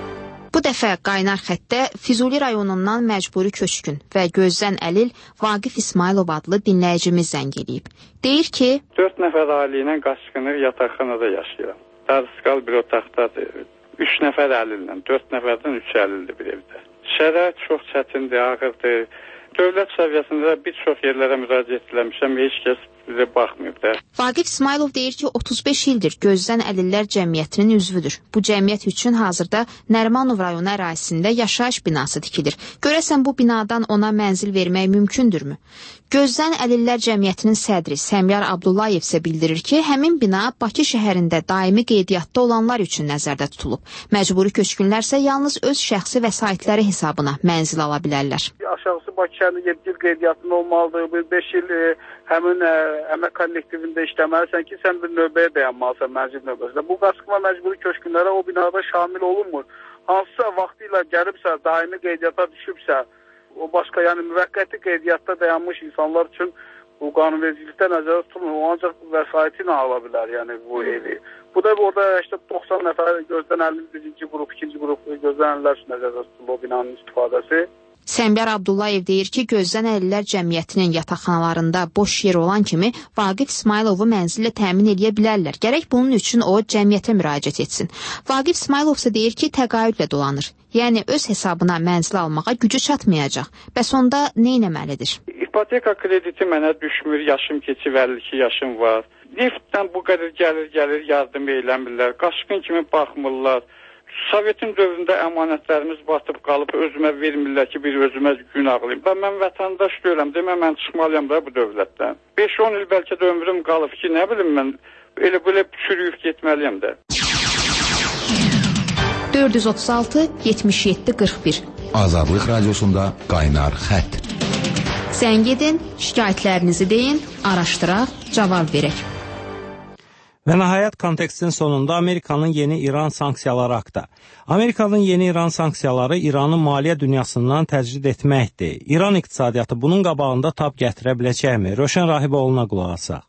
Bu dəfə Qaynar xəttdə Füzuli rayonundan məcburi köçkün və gözdən əlil Vaqif İsmailov adlı dinləyicimiz zəng eləyib. Deyir ki, 4 nəfər ailə ilə qaçqınır, yataqxanada yaşayıram. Darıskal bir otaqdadır. 3 nəfər əlillə, 4 nəfərdən 3 əlildir bir evdə. Şərait çox çətindir, ağırdır. Dövlət səviyyəsində bir çox yerlərə müraciət etmişəm, heç kəs bizə baxmayıb da. Vaqif İsmailov deyir ki, 35 ildir Gözdən Əlillər Cəmiyyətinin üzvüdür. Bu cəmiyyət üçün hazırda Nərimanov rayonu ərazisində yaşayış binası tikilir. Görəsən bu binadan ona mənzil vermək mümkündürmü? Gözdən Əlillər Cəmiyyətinin sədri Səmyar Abdullayev isə bildirir ki, həmin bina Bakı şəhərində daimi qeydiyyatda olanlar üçün nəzərdə tutulub. Məcburi köçkünlərsə yalnız öz şəxsi vəsaitləri hesabına mənzil ala bilərlər. Aşağısı Bakı şəhərində 7 il qeydiyyatında olmalıdır. 5 il həmin əmək kollektivində işləməlisən ki, sən bir növbəyə dayanmalısan mənzil növbəsində. Bu qaçqınma məcburi köçkünlərə o binada şamil olunmur. Hansısa vaxtı ilə gəlibsə, daimi qeydiyyata düşübsə, o başqa, yəni müvəqqəti qeydiyyatda dayanmış insanlar üçün bu qanunvericilikdə nəzərdə tutulmur. O ancaq vəsaiti ilə ala bilər, yəni bu evi. Bu da orada 90 nəfər gözdən əlillər birinci qrup, ikinci qrup gözdən əlillər üçün nəzərdə tutulur o binanın istifadəsi. Səmyar Abdullayev deyir ki, Gözdən Əlillər Cəmiyyətinin yataqxanalarında boş yer olan kimi Vaqif İsmailovu mənzillə təmin edə bilərlər. Gərək bunun üçün o cəmiyyətə müraciət etsin. Vaqif İsmailov isə deyir ki, təqaüdlə dolanır. Yəni öz hesabına mənzil almağa gücü çatmayacaq. Bəs onda nə etməlidir? İpoteka krediti mənə düşmür, yaşım keçib 52 yaşım var. Neftdən bu qədər gəlir, yardım eləmirlər. Qaçqın kimi baxmırlar. Sovetin dövründə əmanətlərimiz batıb qalıb, özümə vermirlər ki, bir özümə gün ağlayım. Mən vətəndaş deyirəm, demə mən çıxmalıyam da bu dövlətdən. 5-10 il bəlkə də ömrüm qalıb ki, nə bilim mən elə çürüyüb getməliyəm də. 436 77 41 Azadlıq Radiosunda Qaynar xətt. Zəng edin, şikayətlərinizi deyin, araşdıraq, cavab verək. Və nəhayət kontekstin sonunda Amerikanın yeni İran sanksiyaları haqqında. Amerikanın yeni İran sanksiyaları İranı maliyyə dünyasından təcrid etməkdir. İran iqtisadiyyatı bunun qabağında tab gətirə biləcəkmi? Röşən Rahiboğlu'na qulaq asaq.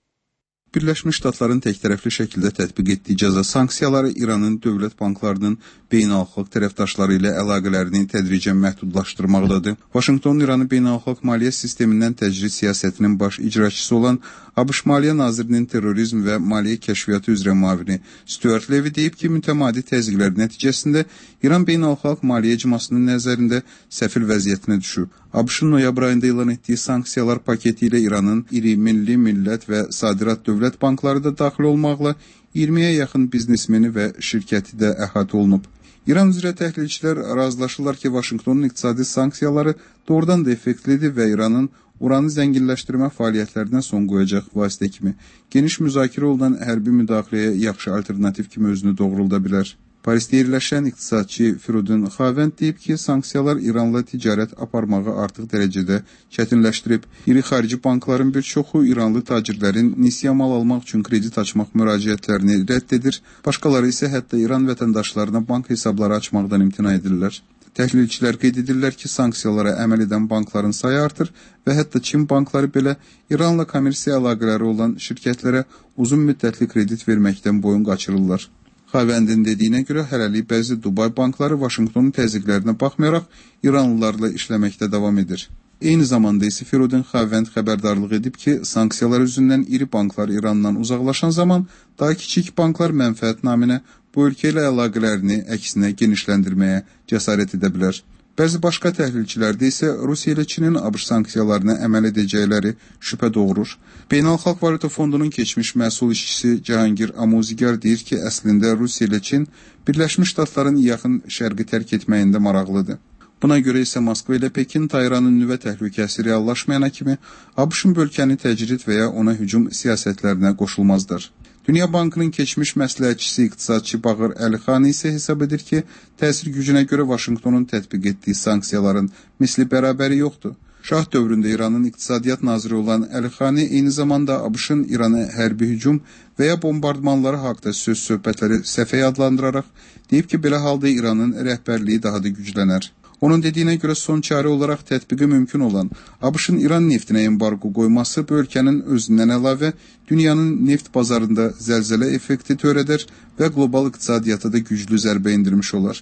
Birləşmiş Ştatların təktərəfli şəkildə tətbiq etdiyi cəza sanksiyaları İranın dövlət banklarının beynəlxalq tərəfdaşları ilə əlaqələrini tədricən məhdudlaşdırmaqdadır. Vaşinqton İranı beynəlxalq maliyyə sistemindən təcrid siyasətinin baş icraçısı olan ABŞ Maliyyə Nazirinin terrorizm və maliyyə kəşfiyyatı üzrə müavini Stuart Levy deyib ki, mütəmadi təzyiqlər nəticəsində İran beynəlxalq maliyyə icmasının nəzərində səfil vəziyyətinə düşüb. ABŞ-ın noyabr ayında elan etdiyi sanksiyalar paketi ilə İranın iri milli, millət və sadirat dövlət bankları da daxil olmaqla 20-yə yaxın biznesmeni və şirkəti də əhatə olunub. İran üzrə təhlilçilər razılaşırlar ki, Vaşinqtonun iqtisadi sanksiyaları doğrudan da effektlidir və İranın uranı zənginləşdirmə fəaliyyətlərinə son qoyacaq vasitə kimi, geniş müzakirə olunan hərbi müdaxiləyə yaxşı alternativ kimi özünü doğrulda bilər. Parisdə yerləşən iqtisadçı Firudun Xavənd deyib ki, sanksiyalar İranla ticarət aparmağı artıq dərəcədə çətinləşdirib. İri xarici bankların bir çoxu İranlı tacirlərin nisiyə mal almaq üçün kredit açmaq müraciətlərini rədd edir. Başqaları isə hətta İran vətəndaşlarına bank hesabları açmaqdan imtina edirlər. Təhlilçilər qeyd edirlər ki, sanksiyalara əməl edən bankların sayı artır və hətta Çin bankları belə İranla kommersiya əlaqələri olan şirkətlərə uzun müddətli kredit verməkdən boyun qaçırırlar. Xavəndin dediyinə görə hələlik bəzi Dubay bankları Vaşinqtonun təzyiqlərinə baxmayaraq İranlılarla işləməkdə davam edir. Eyni zamanda isə Firudun Xavənd xəbərdarlıq edib ki, sanksiyalar üzündən iri banklar İrandan uzaqlaşan zaman daha kiçik banklar mənfəət naminə bu ölkə ilə əlaqələrini əksinə genişləndirməyə cəsarət edə bilər. Bəzi başqa təhlilçilərdə isə Rusiya ilə Çinin ABŞ sanksiyalarına əməl edəcəkləri şübhə doğurur. Beynəlxalq Valyuta Fondunun keçmiş məhsul işçisi Cahangir Amuzigar deyir ki, əslində Rusiya ilə Çin Birləşmiş Ştatların yaxın şərqi tərk etməyində maraqlıdır. Buna görə isə Moskva ilə Pekin Tahranın nüvə təhlükəsi reallaşmayana kimi ABŞ-ın bölgəni təcrid və ya ona hücum siyasətlərinə qoşulmazlar. Dünya Bankının keçmiş məsləhətçisi iqtisadçı Bağır Əlixani isə hesab edir ki, təsir gücünə görə Vaşinqtonun tətbiq etdiyi sanksiyaların misli bərabəri yoxdur. Şah dövründə İranın iqtisadiyyat naziri olan Əlixani eyni zamanda ABŞ-ın İrana hərbi hücum və ya bombardmanları haqda söhbətləri səfəyə adlandıraraq deyib ki, belə halda İranın rəhbərliyi daha da güclənər. Onun dediyinə görə son çarə olaraq tətbiqi mümkün olan ABŞ-ın İran neftinə embargo qoyması bu ölkənin özündən əlavə dünyanın neft bazarında zəlzələ effekti törədər və qlobal iqtisadiyyata da güclü zərbə endirmiş olar.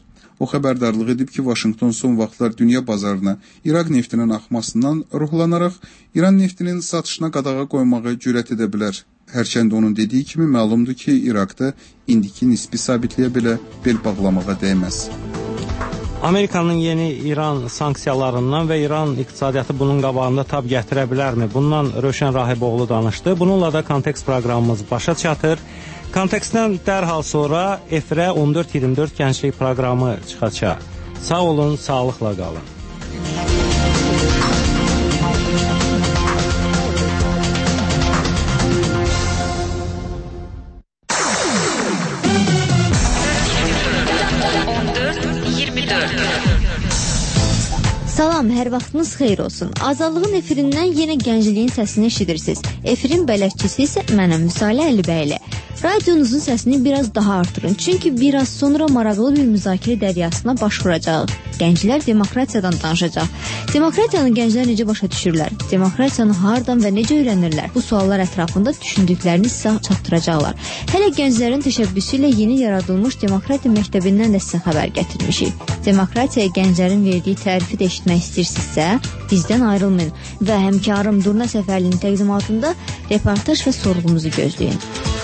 O xəbərdarlıq edib ki, Vaşinqton son vaxtlar dünya bazarına İraq neftinin axmasından ruhlanaraq İran neftinin satışına qadağa qoymağa cürət edə bilər. Hərçənd onun dediyi kimi məlumdur ki, İraqda indiki nisbi sabitliyə belə bel bağlamağa dəyməz. Amerikanın yeni İran sanksiyalarından və İran iqtisadiyyatı bunun qabağında tab gətirə bilərmi? Bundan Rövşən Rahiboğlu danışdı. Bununla da Kontekst proqramımız başa çatır. Kontekstdən dərhal sonra efirə 14-24 gənclik proqramı çıxacaq. Sağ olun, sağlıqla qalın. Salam, hər vaxtınız xeyir olsun. Azadlığın efirindən yenə gəncliyin səsini eşidirsiniz. Efirin bələdçisi isə mənəm Müsalə Əlibəyli. Radionuzun səsini biraz daha artırın. Çünki biraz sonra maraqlı bir müzakirə dəryasına baş vuracaq. Gənclər demokratiyadan danışacaq. Demokratiyanı gənclər necə başa düşürlər? Demokratiyanı hardan və necə öyrənirlər? Bu suallar ətrafında düşündüklərini sizə çatdıracaqlar. Hələ gənclərin təşəbbüsü ilə yeni yaradılmış demokratiya məktəbindən də sizə xəbər gətirmişik. Demokratiyaya gənclərin verdiyi tərifi də eşitmək istəyirsinizsə, bizdən ayrılmayın və həmkarım Durna Səfərlinin təqdimatında reportaj və sorğumuzu gözləyin.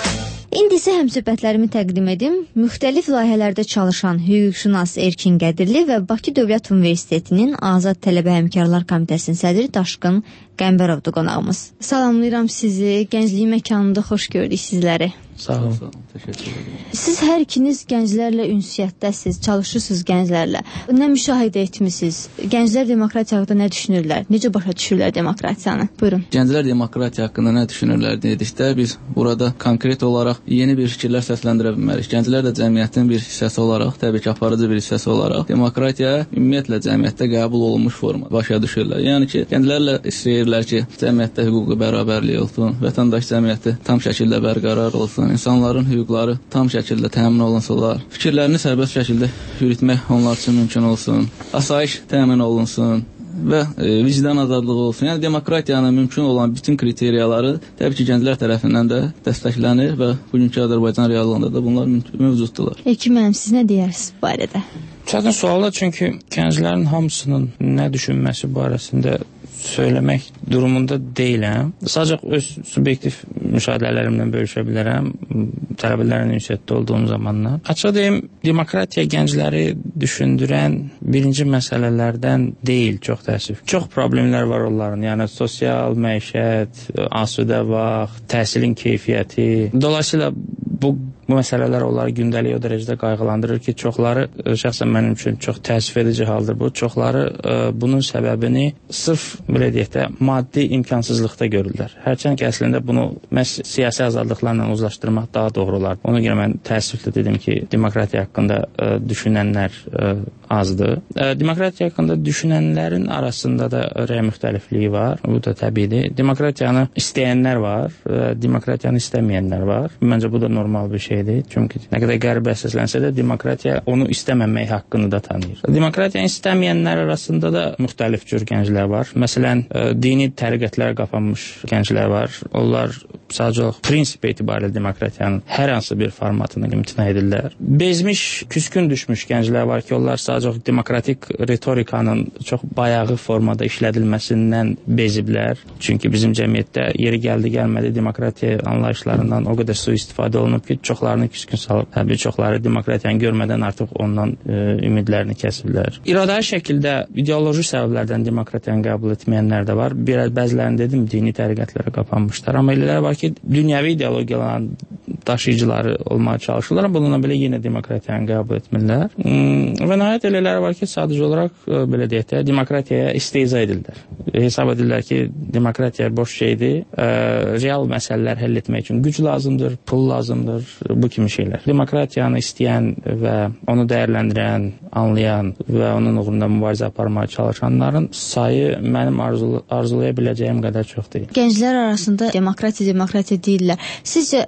İndi isə həmsöhbətlərimi təqdim edim. Müxtəlif layihələrdə çalışan hüquqşünas Erkin Qədirli və Bakı Dövlət Universitetinin Azad Tələbə Həmkarlar Komitəsinin sədri Daşqın Qəmbərovdur qonağımız. Salamlayıram sizi. Gənclik məkanında xoş gördük sizləri. Sağ olun. Təşəkkür ederim. Siz hər ikiniz gənclərlə ünsiyyətdəsiz, çalışırsınız gənclərlə. Nə müşahidə etmisiniz? Gənclər demokratiya haqqında nə düşünürlər? Necə başa düşürlər demokratiyanı? Buyurun. Gənclər demokratiya haqqında nə düşünürlər dedikdə biz burada konkret olaraq yeni bir fikirlər səsləndirə bilmərik. Gənclər də cəmiyyətin bir hissəsi olaraq, təbii ki, aparıcı bir hissəsi olaraq demokratiya ümumiyyətlə cəmiyyətdə qəbul olunmuş formada başa düşürlər. Yəni ki, gənclərlə istəyirlər ki, cəmiyyətdə hüquqi bərabərlik olsun, vətəndaş cəmiyyəti tam şəkildə bərqərar olsun, insanların hüquqları tam şəkildə təmin olunsunlar, fikirlərini sərbəst şəkildə yürütmək onlar üçün mümkün olsun, asayiş təmin olunsun və vicdan azadlığı olsun. Yəni demokratiyanın mümkün olan bütün kriteriyaları təbii ki, gənclər tərəfindən də dəstəklənir və bugünkü Azərbaycan reallığında da bunlar mövcuddurlar. Erkin müəllim, siz nə deyirsiniz bu barədə? Çətin suallar, çünki gənclərin hamısının nə düşünməsi barəsində söyləmək durumunda deyiləm. Sadəcə öz subyektiv müşahidələrimlə bölüşə bilərəm tələbələrlə ünsiyyətdə olduğum zamanlar. Açıq deyim, demokratiya gəncləri düşündürən birinci məsələlərdən deyil, çox təəssüf. Çox problemlər var onların, yəni sosial, məişət, asudə vaxt, təhsilin keyfiyyəti. Dolayısıyla bu məsələlər onları gündəlik o dərəcədə qayğılandırır ki, çoxları, şəxsən mənim üçün çox təəssüf edici haldır bu, çoxları bunun səbəbini sırf, belə deyək də, maddi imkansızlıqda görürlər. Hərçənd ki, əslində bunu məhz siyasi azadlıqlarla uzlaşdırmaq daha doğru olar. Ona görə mən təəssüflə dedim ki, demokratiya haqqında düşünənlər azdır. Demokratiya haqqında düşünənlərin arasında da rəy müxtəlifliyi var, bu da təbiidir. Demokratiyanı istəyənlər var, demokratiyanı istəməyənlər var. Məncə bu da normal bir şeydir. Çünki nə qədər qəribə əsaslənsə də demokratiya onu istəməmək haqqını da tanıyır. Demokratiyanı istəməyənlər arasında da müxtəlif cür gənclər var. Məsələn, dini təriqətlərə qapanmış gənclər var. Onlar sadəcə prinsip etibarilə demokratiyanın hər hansı bir formatını imtina edirlər. Bezmiş, küskün düşmüş gənclər var ki, onlar sadəcə demokratik retorikanın çox bayağı formada işlədilməsindən beziblər. Çünki bizim cəmiyyətdə yeri gəldi gəlmədi demokratiya anlayışlarından o qədər sui-istifadə olunub ki, çoxlarını küskün salıb. Bir çoxları demokratiyanı görmədən artıq ondan ümidlərini kəsiblər. İradəli şəkildə ideoloji səbəblərdən demokratiyanı qəbul etməyənlər də var. Bəzilərini dedim, dini təriqətlərə qapanmışlar. Amma elələr var ki, dünyəvi ideologiyaların daşıyıcıları olmağa çalışırlar. Bununla belə yenə demokratiyanı qəbul etmirlər. Və nəhayət elələr var ki, sadəcə olaraq, belə deyək də, demokratiyaya istehza edirlər. Hesab edirlər ki, demokratiya boş şeydir. Real məsələlər həll etmək üçün güc lazımdır, pul lazımdır, bu kimi şeylər. Demokratiyanı istəyən və onu dəyərləndirən, anlayan və onun uğrunda mübarizə aparmağa çalışanların sayı mənim arzulaya biləcəyim qədər çox deyil. Gənclər arasında demokratiya deyirlər. Sizcə klişeyə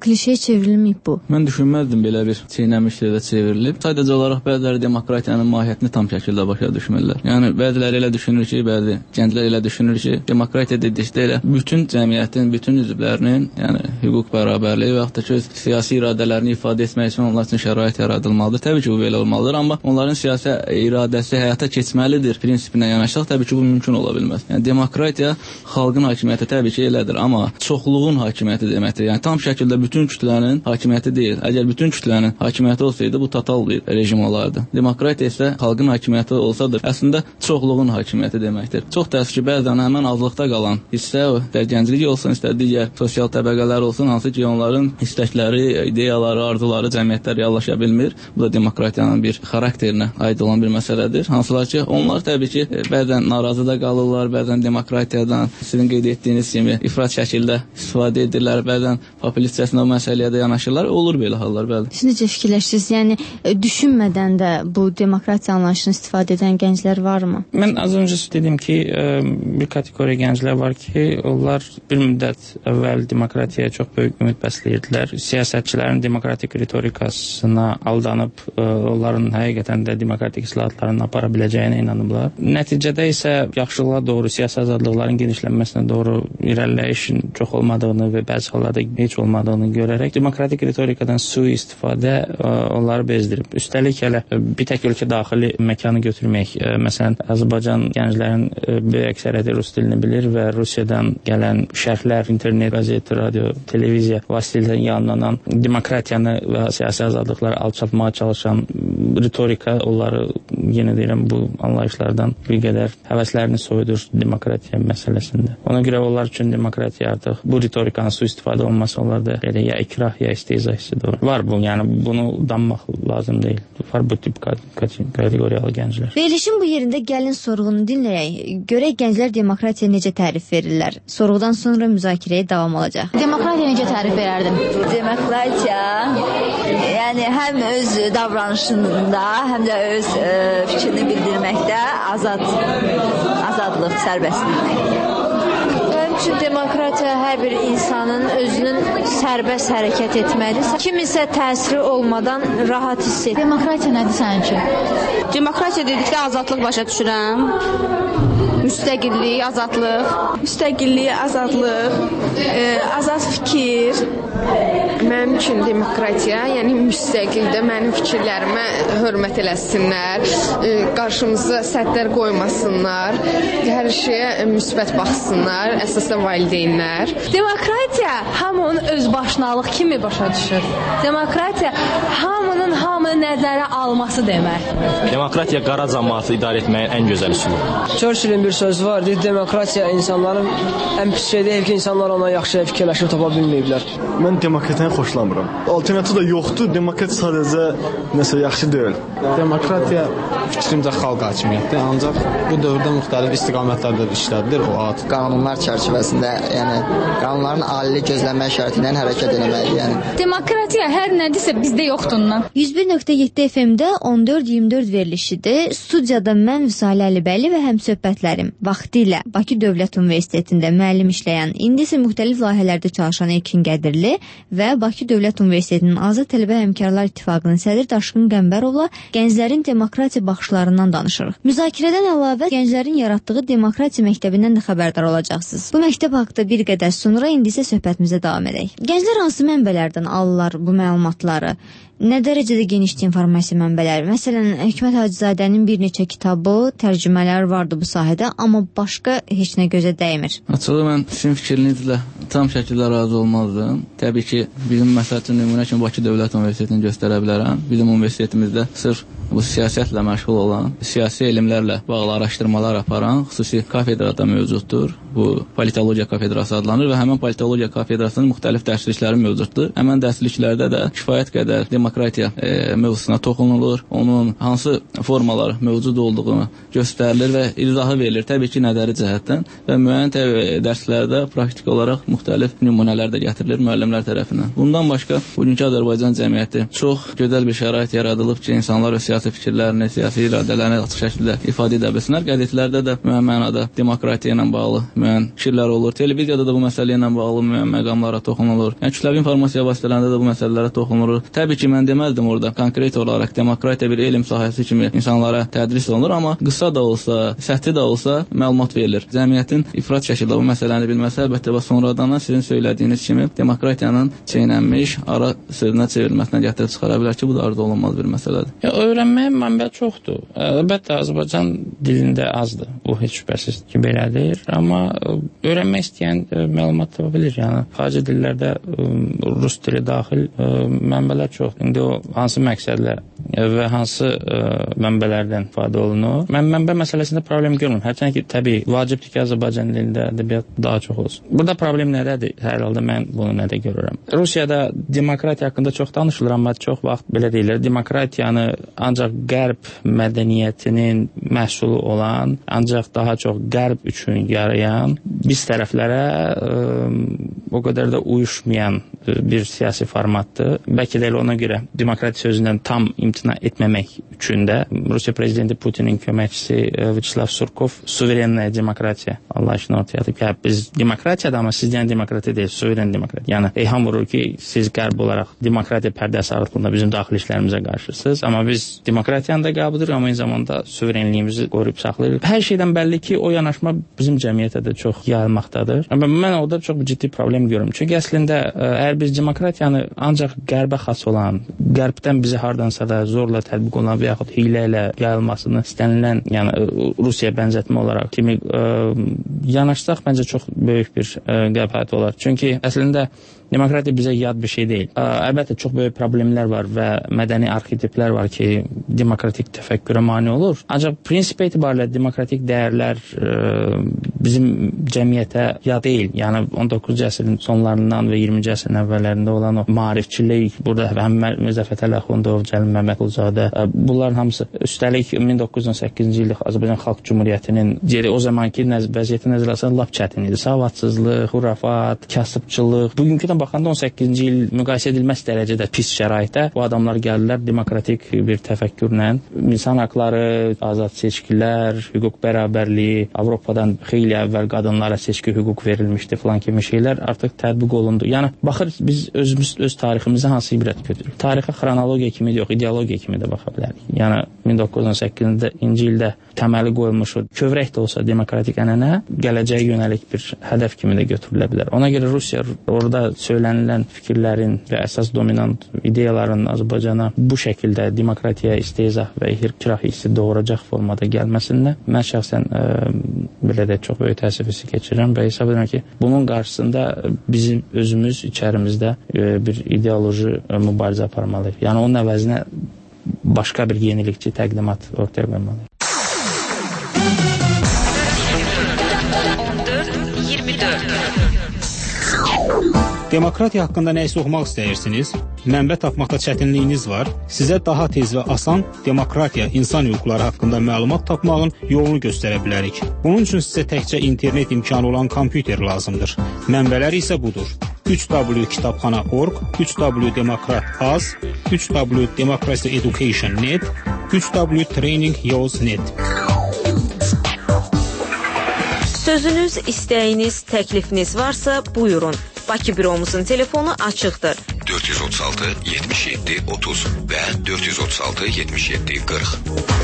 çevrilməyib bu? Mən düşünməzdim belə bir çeynəmişliklə çevrilib. Sadəcə olaraq bəziləri demokratiyanın mahiyyətini tam şəkildə başa düşmürlər. Yəni bəziləri elə düşünür ki, bəzi gənclər elə düşünür ki, demokratiya dedikdə elə bütün cəmiyyətin, bütün üzvlərinin, yəni hüquq bərabərliyi və yaxud da ki, öz siyasi iradələrini ifadə etmək üçün onlar üçün şərait yaradılmalıdır. Təbii ki, bu belə olmalıdır, amma onların siyasi iradəsi həyata keçməlidir prinsipinə yanaşsaq, təbii ki, bu mümkün ola bilməz. Yəni demokratiya xalqın hakimiyyəti təbii ki, elədir, amma çoxluğun hakimiyyəti deməkdir. Yəni tam şəkildə bütün kütlənin hakimiyyəti deyil. Əgər bütün kütlənin hakimiyyəti olsaydı, bu total bir rejim olardı. Demokratiya isə xalqın hakimiyyəti olsadır, əslində çoxluğun hakimiyyəti deməkdir. Çox təəssüf ki, bəzən həmin azlıqda qalan hissə, istər gənclik olsun, istər digər sosial təbəqələr olsun, hansı ki, onların istəkləri, ideyaları, arzuları cəmiyyətdə reallaşa bilmir. Bu da demokratiyanın bir xarakterinə aid olan bir məsələdir. Hansılar ki, onlar təbii ki, bəzən narazı da qalırlar, bəzən demokratiyadan sizin qeyd etdiyiniz kimi ifrat şəkildə istifadə edirlər, bəzən populistcəsinə o məsələyə də yanaşırlar. Olur belə hallar, bəli. Siz necə fikirləşirsiniz? Yəni düşünmədən də bu demokratiya anlayışını istifadə edən gənclər varmı? Mən az öncə dedim ki, bir kateqoriya gənclər var ki, onlar bir müddət əvvəl demokratiyaya çox böyük ümid bəsləyirdilər. Siyasətçilərin demokratik ritorikasına aldanıb, onların həqiqətən də demokratik islahatlarını apara biləcəyinə inanıblar. Nəticədə isə yaxşılığa doğru, siyasi azadlıqların genişlənməsinə doğru irəliləyişin çox olmadığını və bəzi hallarda heç olmadığını görərək demokratik ritorikadan sui-istifadə onları bezdirib. Üstəlik hələ bir tək ölkə daxili məkanı götürmək. Məsələn, Azərbaycan gənclərin böyük əksəriyyəti rus dilini bilir və Rusiyadan gələn şərhlər, internet, qəzet, radio, televiziya vasitəsilə yanlanan demokratiyanı və siyasi azadlıqları alçaltmağa çalışan ritorika onları, yenə deyirəm, bu anlayışlardan bir qədər həvəslərini soyudur demokratiya məsələsində. Ona görə onlar üçün demokratiya artıq bu ritorikanın sui-istifadə olması onlarda belə ya ikrah, ya istehza hissidir. Var bu, yəni bunu danmaq lazım deyil. Var bu tip kateqoriyalı gənclər. Verilişin bu yerində gəlin sorğunu dinləyək. Görək gənclər demokratiya necə tərif verirlər. Sorğudan sonra müzakirəyə davam olacaq. Demokratiya necə tərif verərdim? Demokratiya, yəni həm öz davranışında, həm də öz fikrini bildirməkdə azadlıq, sərbəstlik. Mənim üçün demokratiya hər bir insanın özünün sərbəst hərəkət etməlidir. Kimisə təsiri olmadan rahat hiss edir. Demokratiya nədir sənin üçün? Demokratiya dedikdə azadlıq başa düşürəm. Müstəqillik, azadlıq. Müstəqillik, azadlıq, azad fikir. Mənim üçün demokratiya, yəni müstəqildə mənim fikirlərimə hörmət eləsinlər, qarşımıza səddlər qoymasınlar, hər şeyə müsbət baxsınlar, əsasda valideynlər. Demokratiya hamının özbaşınalıq kimi başa düşür. Demokratiya hamının hamını nəzərə alması demək. Demokratiya qara cəmiyyəti idarə etməyin ən gözəl üsuludur. Churchillin bir sözü var, deyir, demokratiya insanların ən pis şey deyil ki, insanlar ona yaxşı fikirləşib tapa bilməyiblər. Mən demokratiyadan xoşlanmıram. Alternativ də yoxdur, demokratiya sadəcə nəsə yaxşı deyil. Demokratiya fikrimcə xalq hakimiyyətidir, ancaq bu dövrdə müxtəlif istiqamətlərdə işlədilir o ad. Qanunlar çərçivəsində, yəni qanunların alili gözlənmək şərti ilə hərəkət etməlidir, yəni. Demokratiya hər nədirsə bizdə yoxdur ondan. 101.7 FM-də 14-24 verilişidir. Studiyada mən Vüsalə Əlibəyli və həmsöhbətlərim. Vaxtilə Bakı Dövlət Universitetində müəllim işləyən, indi isə müxtəlif layihələrdə çalışan Elkin Qədirli və Bakı Dövlət Universitetinin Azad Tələbə Həmkarlar İttifaqının sədri Daşqın Qəmbərovla gənclərin demokratiya baxışlarından danışırıq. Müzakirədən əlavə gənclərin yaratdığı demokratiya məktəbindən də xəbərdar olacaqsınız. Bu məktəb haqqında bir qədər sonra indi isə söhbətimizə davam edək. Gənclər hansı mənbələrdən alırlar bu məlumatları? Nə dərəcədə genişdir informasiya mənbələri? Məsələn, Hikmət Hacızadənin bir neçə kitabı, tərcümələri vardı bu sahədə, amma başqa heç nə gözə dəymir. Açığı mən sizin fikrinizlə tam şəkildə razı olmazdım. Təbii ki, bizim məsəl üçün nümunə kimi Bakı Dövlət Universitetini göstərə bilərəm. Bizim universitetimizdə sırf bu siyasətlə məşğul olan, siyasi elmlərlə bağlı araşdırmalar aparan xüsusi kafedra da mövcuddur. Bu politologiya kafedrası adlanır və həmin politologiya kafedrasının müxtəlif dərslikləri mövcuddur. Həmin dərsliklərdə də kifayət qədər demokratiya mövzusuna toxunulur. Onun hansı formalar mövcud olduğunu göstərilir və izahı verilir. Təbii ki, nəzəri cəhətdən və müəyyən dərslərdə praktik olaraq müxtəlif nümunələr də gətirilir müəllimlər tərəfindən. Bundan başqa, bugünkü Azərbaycan cəmiyyəti çox gözəl bir şərait yaradılıb ki, insanlar öz siyasi siyasi fikirlərini, siyasi iradələrini açıq şəkildə ifadə edə bilsinlər. Qəzetlərdə də müəyyən mənada demokratiya ilə bağlı müəyyən fikirlər olur. Televiziyada da bu məsələ ilə bağlı müəyyən məqamlara toxunulur. Yəni kütləvi informasiya vasitələrində də bu məsələlərə toxunulur. Təbii ki, mən deməzdim orada konkret olaraq demokratiya bir elm sahəsi kimi insanlara tədris olunur, amma qısa da olsa, səthi də olsa məlumat verilir. Cəmiyyətin ifrat şəkildə bu məsələni bilməsi əlbəttə və sonradan sizin söylədiyiniz kimi demokratiyanın çeynənmiş ara sözünə çevrilməsinə gətirib çıxara bilər ki, bu da arzu olunmaz bir məsələdir. Öyrənməyə mənbə çoxdur. Əlbəttə Azərbaycan dilində azdır. Bu heç şübhəsiz ki, belədir. Amma öyrənmək istəyən məlumat tapa bilir. Yəni xarici dillərdə rus dili daxil mənbələr çoxdur. İndi o hansı məqsədlə və hansı mənbələrdən ifadə olunur? Mən mənbə məsələsində problem görmürəm. Hərçənd ki, təbii vacibdir ki, Azərbaycan dilində ədəbiyyat daha çox olsun. Burada problem nədədir? Hər halda mən bunu nədə görürəm? Rusiyada demokratiya haqqında çox danışılır, amma çox vaxt belə deyilir. Demokratiyanı ancaq qərb mədəniyyətinin məhsulu olan, ancaq daha çox qərb üçün yarayan, biz tərəflərə o qədər də uyuşmayan bir siyasi formatdır. Bəlkə də ona görə demokratiya sözündən tam imtina etməmək üçün də Rusiya prezidenti Putinin köməkçisi Vyacheslav Surkov suverenная demokratiya Allah işini ortaya atıb ki, biz demokratiyadır, amma siz deyən demokratiya deyil, suveren demokratiya. Yəni eyham vurur ki, siz qərb olaraq demokratiya pərdəsi altında bizim daxili işlərimizə qarşısınız, amma biz demokratiyanı da qəbul edirik, amma eyni zamanda suverenliyimizi qoruyub saxlayırıq. Hər şeydən bəlli ki, o yanaşma bizim cəmiyyətə də çox yayılmaqdadır. Amma mən orada çox ciddi problem görürüm. Çünki əslində əgər biz demokratiyanı ancaq qərbə xas olan, qərbdən bizi hardansa da zorla tətbiq olunan və yaxud hiylə ilə yayılmasını istənilən, yəni Rusiya bənzətmə olaraq kimi yanaşsaq, məncə çox böyük bir qəbahət olar. Çünki əslində demokratiya bizə yad bir şey deyil. Əlbəttə, çox böyük problemlər var və mədəni arxetiplər var ki, demokratik təfəkkürə mane olur. Ancaq prinsip etibarilə demokratik dəyərlər bizim cəmiyyətə yad deyil. Yəni 19-cu əsrin sonlarından və 20-ci əsrin əvvəllərində olan o maarifçilik, burada həm Mirzə Fətəli Axundov, Cəlil Məmmədquluzadə, bunların hamısı. Üstəlik 1918-ci illik Azərbaycan Xalq Cümhuriyyətinin o zamanki vəziyyəti nəzərə alsan lap çətin idi. Savadsızlıq, xurafat, kasıbçılıq. Bugünküdən baxanda 18-ci il müqayisə edilməz dərəcədə pis şəraitdə bu adamlar gəldilər demokratik bir təfəkkürlə. İnsan haqları, azad seçkilər, hüquq bərabərliyi, Avropadan xeyli əvvəl qadınlara seçki hüquq verilmişdi falan kimi şeylər artıq tətbiq olundu. Yəni baxır biz özümüz öz tariximizə hansı ibrət götürürük. Tarixə xronologiya kimi yox, ideologiya kimi də baxa bilərik. Yəni 1918-ci ildə təməli qoyulmuş kövrək də olsa demokratik ənənə gələcəyə yönəlik bir hədəf kimi də götürülə bilər. Ona görə Rusiya orada söylənilən fikirlərin və əsas dominant ideyaların Azərbaycana bu şəkildə demokratiya istehza və ikrah hissi doğuracaq formada gəlməsində mən şəxsən belə də çox böyük təəssüf hissi keçirirəm və hesab edirəm ki, bunun qarşısında bizim özümüz içərimizdə bir ideoloji mübarizə aparmalıyıq. Yəni onun əvəzinə başqa bir yenilikçi təqdimat ortaya qoymalıyıq. 14-24 Demokratiya haqqında nə isə oxumaq istəyirsiniz? Mənbə tapmaqda çətinliyiniz var? Sizə daha tez və asan demokratiya, insan hüquqları haqqında məlumat tapmağın yolunu göstərə bilərik. Bunun üçün sizə təkcə internet imkanı olan kompüter lazımdır. Mənbələr isə budur. 3w.kitabxana.org, 3w.demokrat.az, 3w.democracyeducation.net, 3w.training.yoz.net. Sözünüz, istəyiniz, təklifiniz varsa buyurun. Bakı büromuzun telefonu açıqdır. 436 77 30 və 436 77 40.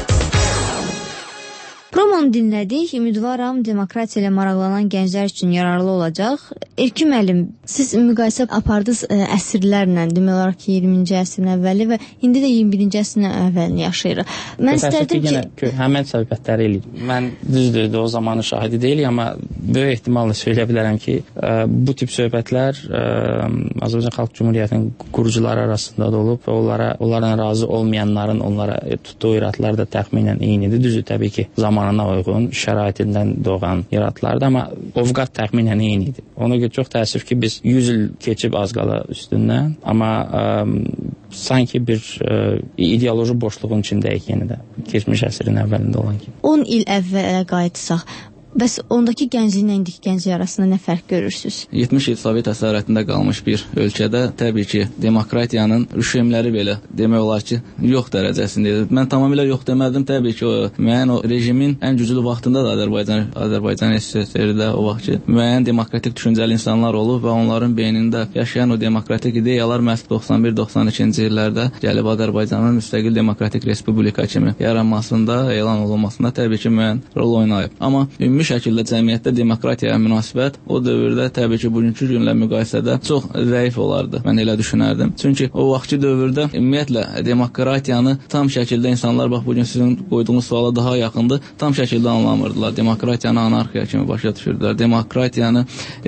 Promonu dinlədik. Ümidvaram demokratiya ilə maraqlanan gənclər üçün yararlı olacaq. Erkin müəllim, siz müqayisə apardınız əsrlərlə, demək olaraq ki, 20-ci əsrin əvvəli və indi də 21-ci əsrin əvvəlini yaşayırıq. Mən istərdim ki, həmən söhbətləri eləyir. Mən düzdür, o zamanın şahidi deyilik, amma böyük ehtimalla söyləyə bilərəm ki, bu tip söhbətlər Azərbaycan Xalq Cümhuriyyətinin qurucuları arasında da olub və onların razı olmayanların onlara tutduğu iradlar da təxminən eynidir. Düzdür, təbii ki, zamanına uyğun, şəraitindən doğan iradlardır, amma ovqat təxminən eyni idi. Ona görə çox təəssüf ki, biz 100 il keçib az qala üstündən, amma sanki bir ideoloji boşluğun içindəyik yenə də, keçmiş əsrin əvvəlində olan kimi. 10 il əvvələ qayıtsaq, Bəs ondakı gəncliklə indiki gənclik arasında nə fərq görürsüz? 70 il Sovet əsarətində qalmış bir ölkədə təbii ki, demokratiyanın rüşvemləri belə demək olar ki, yox dərəcəsindədir. Mən tamamilə yox demədim. Təbii ki, müəyyən o rejimin ən güclü vaxtında da Azərbaycan SSR-də o vaxt ki, müəyyən demokratik düşüncəli insanlar olub və onların beynində yaşayan o demokratik ideyalar məhz 91-92-ci illərdə gəlib Azərbaycanın müstəqil demokratik respublika kimi yaranmasında, elan olunmasında təbii ki, müəyyən rol oynayıb. Amma ümumi şəkildə cəmiyyətdə demokratiyaya münasibət o dövrdə təbii ki, bugünkü günlə müqayisədə çox zəif olardı. Mən elə düşünərdim. Çünki o vaxtki dövrdə ümumiyyətlə demokratiyanı tam şəkildə insanlar bax bugün sizin qoyduğunuz suala daha yaxındır. Tam şəkildə anlamırdılar. Demokratiyanı anarxiya kimi başa düşürdülər. Demokratiyanı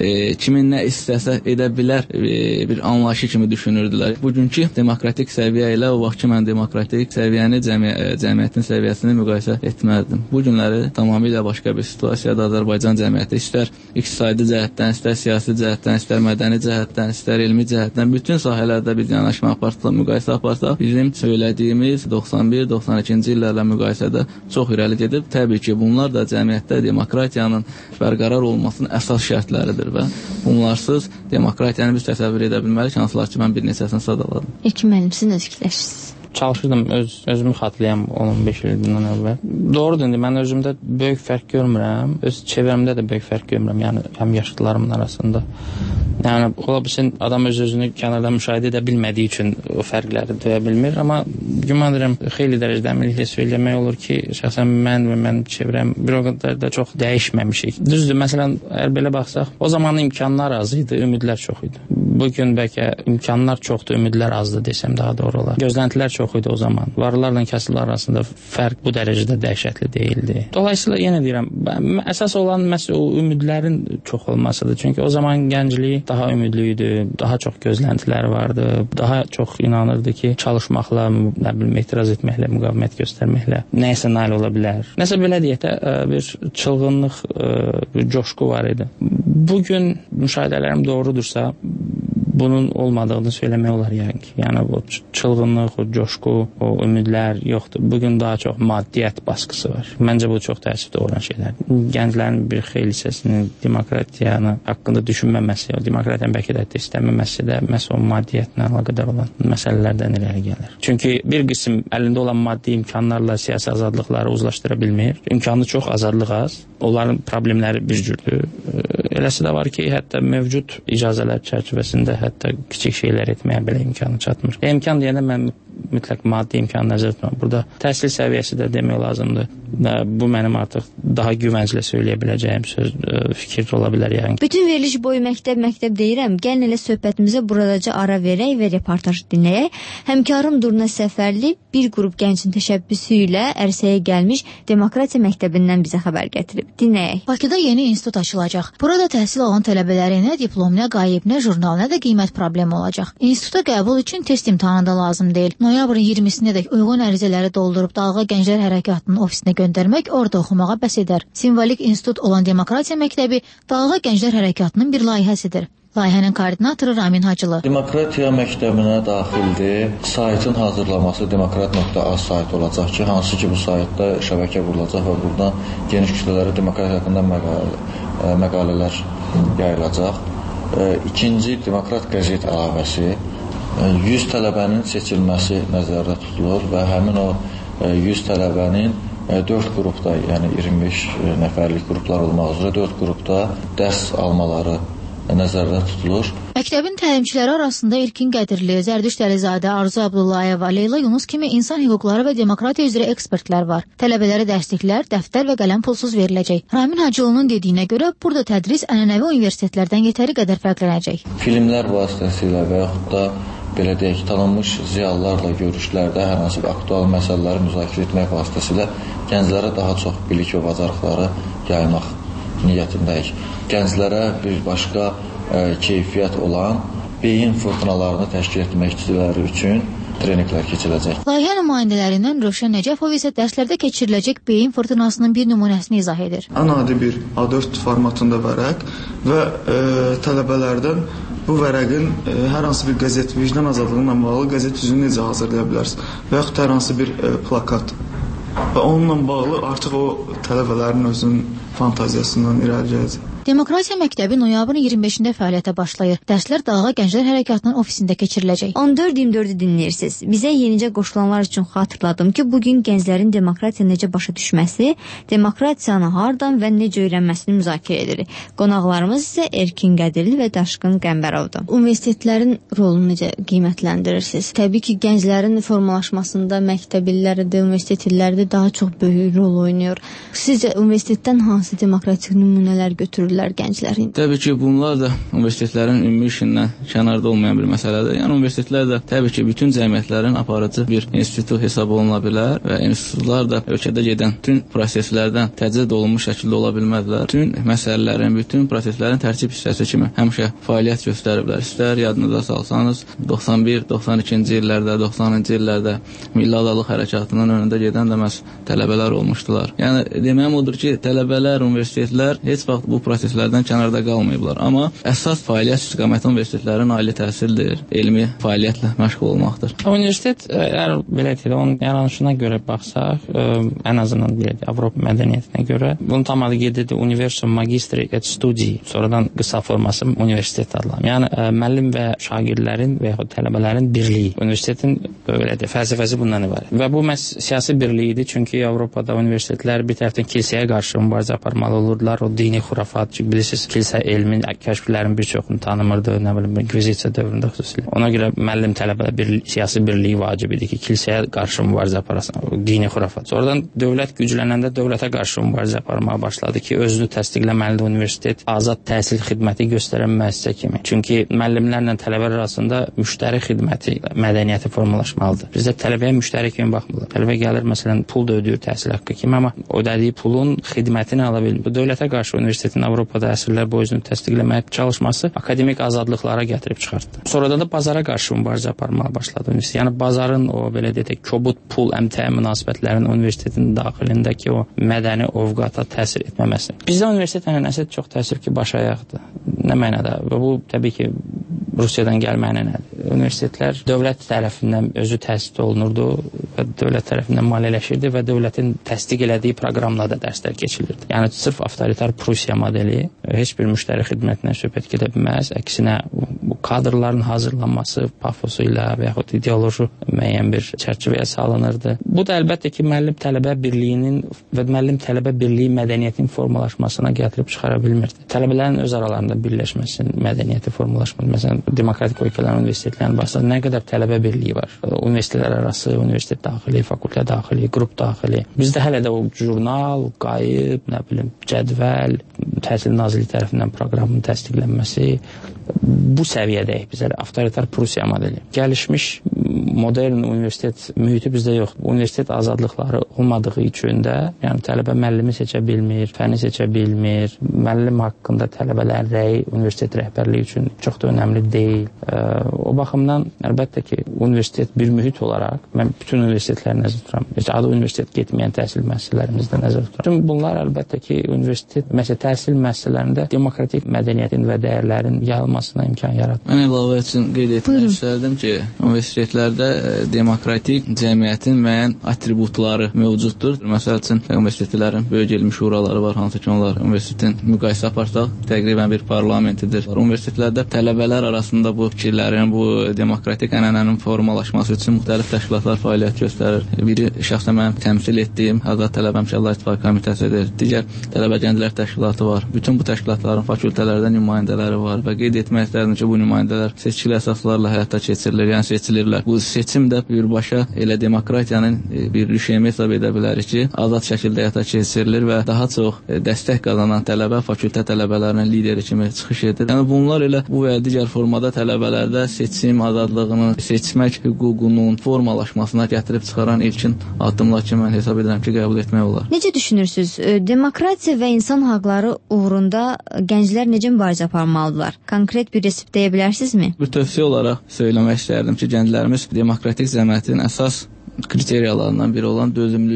kimin nə istəsə edə bilər bir anlayışı kimi düşünürdülər. Bugünkü demokratik səviyyə ilə o vaxtki mən demokratik səviyyəni cəmiyyətin səviyyəsini müqayisə etməzdim. Bu günləri tamamilə başqa bir situasiya Azərbaycan cəmiyyəti istər iqtisadi cəhətdən, istər siyasi cəhətdən, istər mədəni cəhətdən, istər elmi cəhətdən bütün sahələrdə biz yanaşma aparsaq, müqayisə aparsaq, bizim söylədiyimiz 91-92-ci illərlə müqayisədə çox irəli gedib. Təbii ki, bunlar da cəmiyyətdə demokratiyanın bərqərar olmasının əsas şərtləridir və bunlarsız demokratiyanı biz təsəvvür edə bilmərik, hansılar ki, mən bir neçəsini sadaladım. İlkin müəllim, siz nə fikirləşirsiniz? Çalışırdım, özümü xatırlayam 15 il bundan əvvəl. Doğrudur, mən özümdə böyük fərq görmürəm, öz çevrəmdə də böyük fərq görmürəm, yəni həm yaşlılarımın arasında. Yəni, ola bilsin, adam öz-özünü kənarda müşahidə edə bilmədiyi üçün o fərqləri duya bilmir, amma güman edirəm, xeyli dərəcədə əminliklə söyləmək olur ki, şəxsən mən və mənim çevrəm bir o qədər də çox dəyişməmişik. Düzdür, məsələn, əgər belə baxsaq, o zaman imkanlar az idi, ümidlər çox idi. Bugün bəlkə imkanlar çoxdur, ümidlər azdır desəm daha doğru olar. Gözləntilər çox idi o zaman. Varlılarla kəsillər arasında fərq bu dərəcədə dəhşətli deyildi. Dolayısıyla yenə deyirəm, əsas olan məhz o ümidlərin çox olmasıdır. Çünki o zaman gənclik daha ümidli idi, daha çox gözləntiləri vardı, daha çox inanırdı ki, çalışmaqla, nə bilim, etiraz etməklə, müqavimət göstərməklə nəyisə nail ola bilər. Nəsə belə deyək də, bir çılğınlıq, bir coşqu var idi. Bugün müşahidələrim doğrudursa, bunun olmadığını söyləmək olar yəni ki. Yəni o çılğınlıq, o coşqu, o ümidlər yoxdur. Bugün daha çox maddiyyət baskısı var. Məncə bu çox təəssüf doğuran şeylərdir. Gənclərin bir xeyli hissəsinin demokratiyanı haqqında düşünməməsi, o demokratiyanı bəlkə də istəməməsi də məhz o maddiyyətlə əlaqədar olan məsələlərdən irəli gəlir. Çünki bir qism əlində olan maddi imkanlarla siyasi azadlıqları uzlaşdıra bilmir. İmkanı çox, azadlıq az. Onların problemləri bir cürdür. Eləsi də var ki, hətta mövcud icazələr çərçivəsində hətta kiçik şeylər etməyə belə imkanı çatmır. İmkan deyəndə mən mütləq maddi imkan nəzərdə tuturam. Burada təhsil səviyyəsi də demək lazımdır. Bu mənim artıq daha güvənclə söyləyə biləcəyim söz, fikir ola bilər yəni. Bütün veriliş boyu məktəb deyirəm. Gəlin elə söhbətimizə buradaca ara verək və reportaj dinləyək. Həmkarım Durna Səfərli bir qrup gəncin təşəbbüsü ilə ərsəyə gəlmiş Demokratiya məktəbindən bizə xəbər gətirib. Dinləyək. Bakıda yeni institut açılacaq. Burada təhsil alan tələbələrə nə diplom, nə qayıb, nə jurnal, nə də qiymət problemi olacaq. İnstituta qəbul üçün test imtahanı da lazım deyil. Noyabrın 20-sinədək uyğun ərizələri doldurub Dalğa Gənclər Hərəkatının ofisinə göndərmək, orada oxumağa bəs edər. Simvolik institut olan Demokratiya məktəbi Dalğa Gənclər Hərəkatının bir layihəsidir. Layihənin koordinatoru Ramin Hacılı. Demokratiya məktəbinə daxildir. Saytın hazırlaması demokrat.az saytı olacaq ki, hansı ki bu saytda şəbəkə qurulacaq və buradan geniş kütlələrə demokratiya haqqında məqalələr yayılacaq. İkinci Demokrat qəzet əlavəsi. 100 tələbənin seçilməsi nəzərdə tutulur və həmin o 100 tələbənin 4 qrupda, yəni 25 nəfərlik qruplar olmaq üzrə 4 qrupda dərs almaları nəzərdə tutulur. Məktəbin təlimçiləri arasında İlkin Qədirli, Zərdüşt Əlizadə, Arzu Abdullayeva, Leyla Yunus kimi insan hüquqları və demokratiya üzrə ekspertlər var. Tələbələrə dərsliklər, dəftər və qələm pulsuz veriləcək. Ramin Hacılı'nın dediyinə görə burada tədris ənənəvi universitetlərdən yetəri qədər fərqlənəcək. Filmlər vasitəsilə və yaxud da belə deyək, tanınmış ziyalılarla görüşlərdə hər hansı bir aktual məsələləri müzakirə etmək vasitəsilə gənclərə daha çox bilik və bacarıqları yaymaq niyyətindəyik. Gənclərə bir başqa keyfiyyət olan beyin fırtınalarını təşkil etməkçiləri üçün treninqlər keçiriləcək. Layihə nümayəndələrindən Rövşən Nəcəfov isə dərslərdə keçiriləcək beyin fırtınasının bir nümunəsini izah edir. Ən adi bir A4 formatında vərəq və tələbələrdən bu vərəqin hər hansı bir qəzet, vicdan azadlığına bağlı qəzet üzünü necə hazırlaya bilərsiniz və yaxud hər hansı bir plakat və onunla bağlı artıq o tələbələrin özünün fantaziyasından irəli gələcək. Demokratiya məktəbi noyabrın 25-də fəaliyyətə başlayır. Dərslər Dağa Gənclər Hərəkatının ofisində keçiriləcək. 14-24-ü dinləyirsiniz. Bizə yenicə qoşulanlar üçün xatırladım ki, bugün gənclərin demokratiya necə başa düşməsi, demokratiyanı hardan və necə öyrənməsini müzakirə edirik. Qonaqlarımız isə Erkin Qədirli və Daşqın Qəmbərovdur. Universitetlərin rolunu necə qiymətləndirirsiniz? Təbii ki, gənclərin formalaşmasında məktəb illəridir, universitet illəridir daha çox böyük rol oynayır. Sizcə universitetdən hansı demokratik nümunələr götürürlər gənclərin? Təbii ki, bunlar da universitetlərin ümumi işindən kənarda olmayan bir məsələdir. Yəni universitetlər də təbii ki, bütün cəmiyyətlərin aparıcı bir institutu hesab oluna bilər və institutlar da ölkədə gedən bütün proseslərdən təcrid olunmuş şəkildə ola bilməzlər. Bütün məsələlərin, bütün proseslərin tərkib hissəsi kimi həmişə fəaliyyət göstəriblər. İstər yadınıza salsanız, 91-92-ci illərdə, 90-cı illərdə Milli Azadlıq Hərəkatının önündə gedən də məhz tələbələr olmuşdular. Yəni deməyim odur ki, tələbələr, universitetlər heç vaxt bu proseslərdən kənarda qalmayıblar. Amma əsas fəaliyyət istiqaməti universitetlərin ali təhsildir, elmi fəaliyyətlə məşğul olmaqdır. Universitet, əgər belə deyək, onun yaranışına görə baxsaq, ən azından belə deyək, Avropa mədəniyyətinə görə, bunun tam adı gedir Universium Magistri et Studi, sonradan qısa forması universitet adlanır. Yəni müəllim və şagirdlərin və yaxud tələbələrin birliyi. Universitetin belə deyək, fəlsəfəsi bundan ibarət. Və bu siyasi birliyidir, çünki Avropada universitetlər bir tərəfdən kilsəyə qarşı mübarizə aparmalı olurdular, o dini xurafat, çünki bilirsiniz, kilsə elmin, kəşflərin bir çoxunu tanımırdı, nə bilim, İnkvizisiya dövründə xüsusilə. Ona görə müəllim tələbələr siyasi birliyi vacib idi ki, kilsəyə qarşı mübarizə aparasın, dini xurafat. Sonradan dövlət güclənəndə dövlətə qarşı mübarizə aparmağa başladı ki, özünü təsdiqləməlidir universitet, azad təhsil xidməti göstərən müəssisə kimi. Çünki müəllimlərlə tələbələr arasında müştəri xidməti mədəniyyəti formalaşmalıdır. Bizdə tələbəyə müştəri kimi baxmırlar. Tələbə gəlir, məsələn, pul da ödəyir təhsil haqqı kimi, amma ödədiyi pulun xidmətini ala bilmir. Bu dövlətə qarşı universitetin Avropada əsrlər boyu özünü təsdiqləməyə çalışması akademik azadlıqlara gətirib çıxartdı. Sonradan da bazara qarşı mübarizə aparmağa başladı universitet. Yəni bazarın o belə deyək, kobud pul, əmtəə münasibətlərin universitetin daxilindəki o mədəni ovqata təsir etməməsi. Bizdə universitet ənənəsi çox təəssüf ki, baş ayaqdır. Nə mənada? Və bu təbii ki, Rusiyadan gəlməyinə nədir? Universitetlər dövlət tərəfindən özü təsis olunurdu və dövlət tərəfindən maliyyələşirdi və dövlətin təsdiq elədiyi proqramla da dərslər keçilirdi. Yəni sırf avtoritar Prusiya modeli heç bir müştəri xidmətindən söhbət gedə bilməz. Əksinə bu kadrların hazırlanması pafosu ilə və yaxud ideoloji müəyyən bir çərçivəyə salınırdı. Bu da əlbəttə ki, müəllim-tələbə birliyinin və müəllim-tələbə birliyi mədəniyyətin formalaşmasına gətirib çıxara bilmirdi. Tələbələrin öz aralarında birləşməsi, mədəniyyəti formalaşması. Məsələn, demokratik ölkələrin universitetlərinin başında nə qədər tələbə birliyi var. Universitetlər arası, universitet daxili, fakültə daxili, qrup daxili. Bizdə hələ də o jurnal, qayıb, nə bilim, cədvəl, Təhsil Nazirliyi tərəfindən proqramın təsdiqlənməsi bu səviyyədəyik bizə, avtoritar Prusiya modeli. Gəlişmiş modern universitet mühiti bizdə yox. Universitet azadlıqları olmadığı üçün də, yəni tələbə müəllimi seçə bilmir, fəni seçə bilmir. Müəllim haqqında tələbələrin rəyi universitet rəhbərliyi üçün çox da önəmli deyil. O baxımdan əlbəttə ki, universitet bir mühit olaraq mən bütün universitetləri nəzərdə tuturam. Heç adı universitet getməyən təhsil müəssisələrimizdə nəzərdə tuturam. Bütün bunlar əlbəttə ki, universitet təhsil müəssisələrində demokratik mədəniyyətin və dəyərlərin yayılmasına imkan yaratır. Mən əlavə üçün qeyd etmək istərdim ki, universitetlərdə demokratik cəmiyyətin müəyyən atributları mövcuddur. Məsəl üçün, universitetlərin böyük elmi şuraları var, hansı ki, onlar universitetin müqayisə aparsaq, təqribən bir parlamentidir. Universitetlərdə tələbələr arasında bu fikirlərin, bu demokratik ənənənin formalaşması üçün müxtəlif təşkilatlar fəaliyyət göstərir. Biri şəxsən mənim təmsil etdiyim Azad Tələbə Həmkarlar İttifaqı Komitəsidir. Digər Tələbə Gənclər Təşkilatı var. Bütün bu təşkilatların fakültələrdə nümayəndələri var və qeyd etmək istərdim ki, bu nümayəndələr seçkili əsaslarla həyata keçirilir, yəni seçilirlər. Bu seçim də birbaşa elə demokratiyanın bir rüşeymi hesab edə bilərik ki, azad şəkildə həyata keçirilir və daha çox dəstək qazanan tələbə fakültə tələbələrinin lideri kimi çıxış edir. Yəni bunlar elə bu və digər formada tələbələrdə seçim azadlığının, seçmək hüququnun formalaşmasına gətirib çıxaran ilkin addımlar kimi mən hesab edirəm ki, qəbul etmək olar. Necə düşünürsünüz? Demokratiya və insan haqları uğrunda gənclər necə mübarizə aparmalıdırlar? Konkret bir resipt deyə bilərsinizmi? Bir tövsiyə olaraq söyləmək istərdim ki, gənclərimiz demokratik cəmiyyətin əsas kriteriyalarından biri olan dözümlülük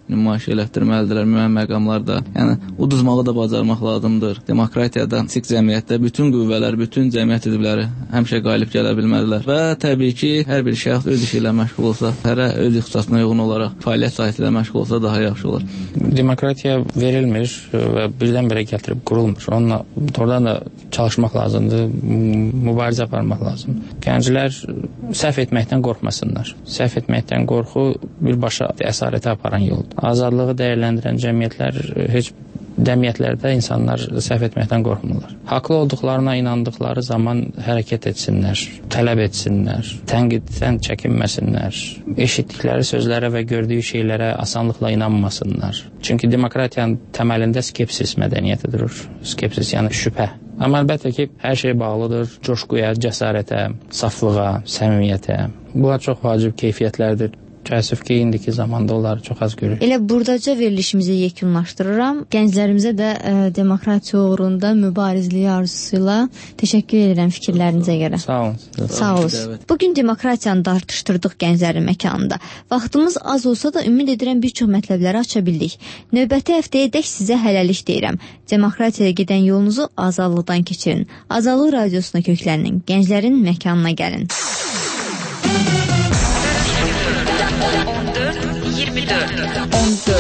nümayiş elətdirməlidirlər müəyyən məqamlarda. Yəni uduzmağı da bacarmaq lazımdır. Demokratiyada, sik cəmiyyətdə bütün qüvvələr, bütün cəmiyyət üzvləri həmişə qalib gələ bilməlidirlər. Və təbii ki, hər bir şəxs öz işi ilə məşğul olsa, hərə öz ixtisasına uyğun olaraq fəaliyyət sahəsilə məşğul olsa daha yaxşı olur. Demokratiya verilmir və birdən-birə gətirib qurulmur. Onunla oradan da çalışmaq lazımdır, mübarizə aparmaq lazımdır. Gənclər səhv etməkdən qorxmasınlar. Səhv etməkdən qorxu birbaşa əsarətə aparan yoldur. Azadlığı dəyərləndirən cəmiyyətlərdə insanlar səhv etməkdən qorxmurlar. Haqlı olduqlarına inandıqları zaman hərəkət etsinlər, tələb etsinlər, tənqiddən çəkinməsinlər, eşitdikləri sözlərə və gördüyü şeylərə asanlıqla inanmasınlar. Çünki demokratiyanın təməlində skepsis mədəniyyəti durur. Skepsis yəni şübhə. Amma əlbəttə ki, hər şey bağlıdır coşquya, cəsarətə, saflığa, səmimiyyətə. Bunlar çox vacib keyfiyyətlərdir. Təəssüf ki, indiki zamanda onları çox az görür. Elə buradaca verilişimizi yekunlaşdırıram. Gənclərimizə də demokratiya uğrunda mübarizliyi arzusuyla təşəkkür edirəm fikirlərinizə görə. Sağ olun. Sağ olun. Bugün demokratiyanı tartışdırdıq gənclərin məkanında. Vaxtımız az olsa da ümid edirəm bir çox mətləbləri aça bildik. Növbəti həftəyə dək sizə hələlik deyirəm. Demokratiyaya gedən yolunuzu azadlıqdan keçirin. Azadlıq radiosuna köklənin. Gənclərin məkanına gəlin. 14 24 14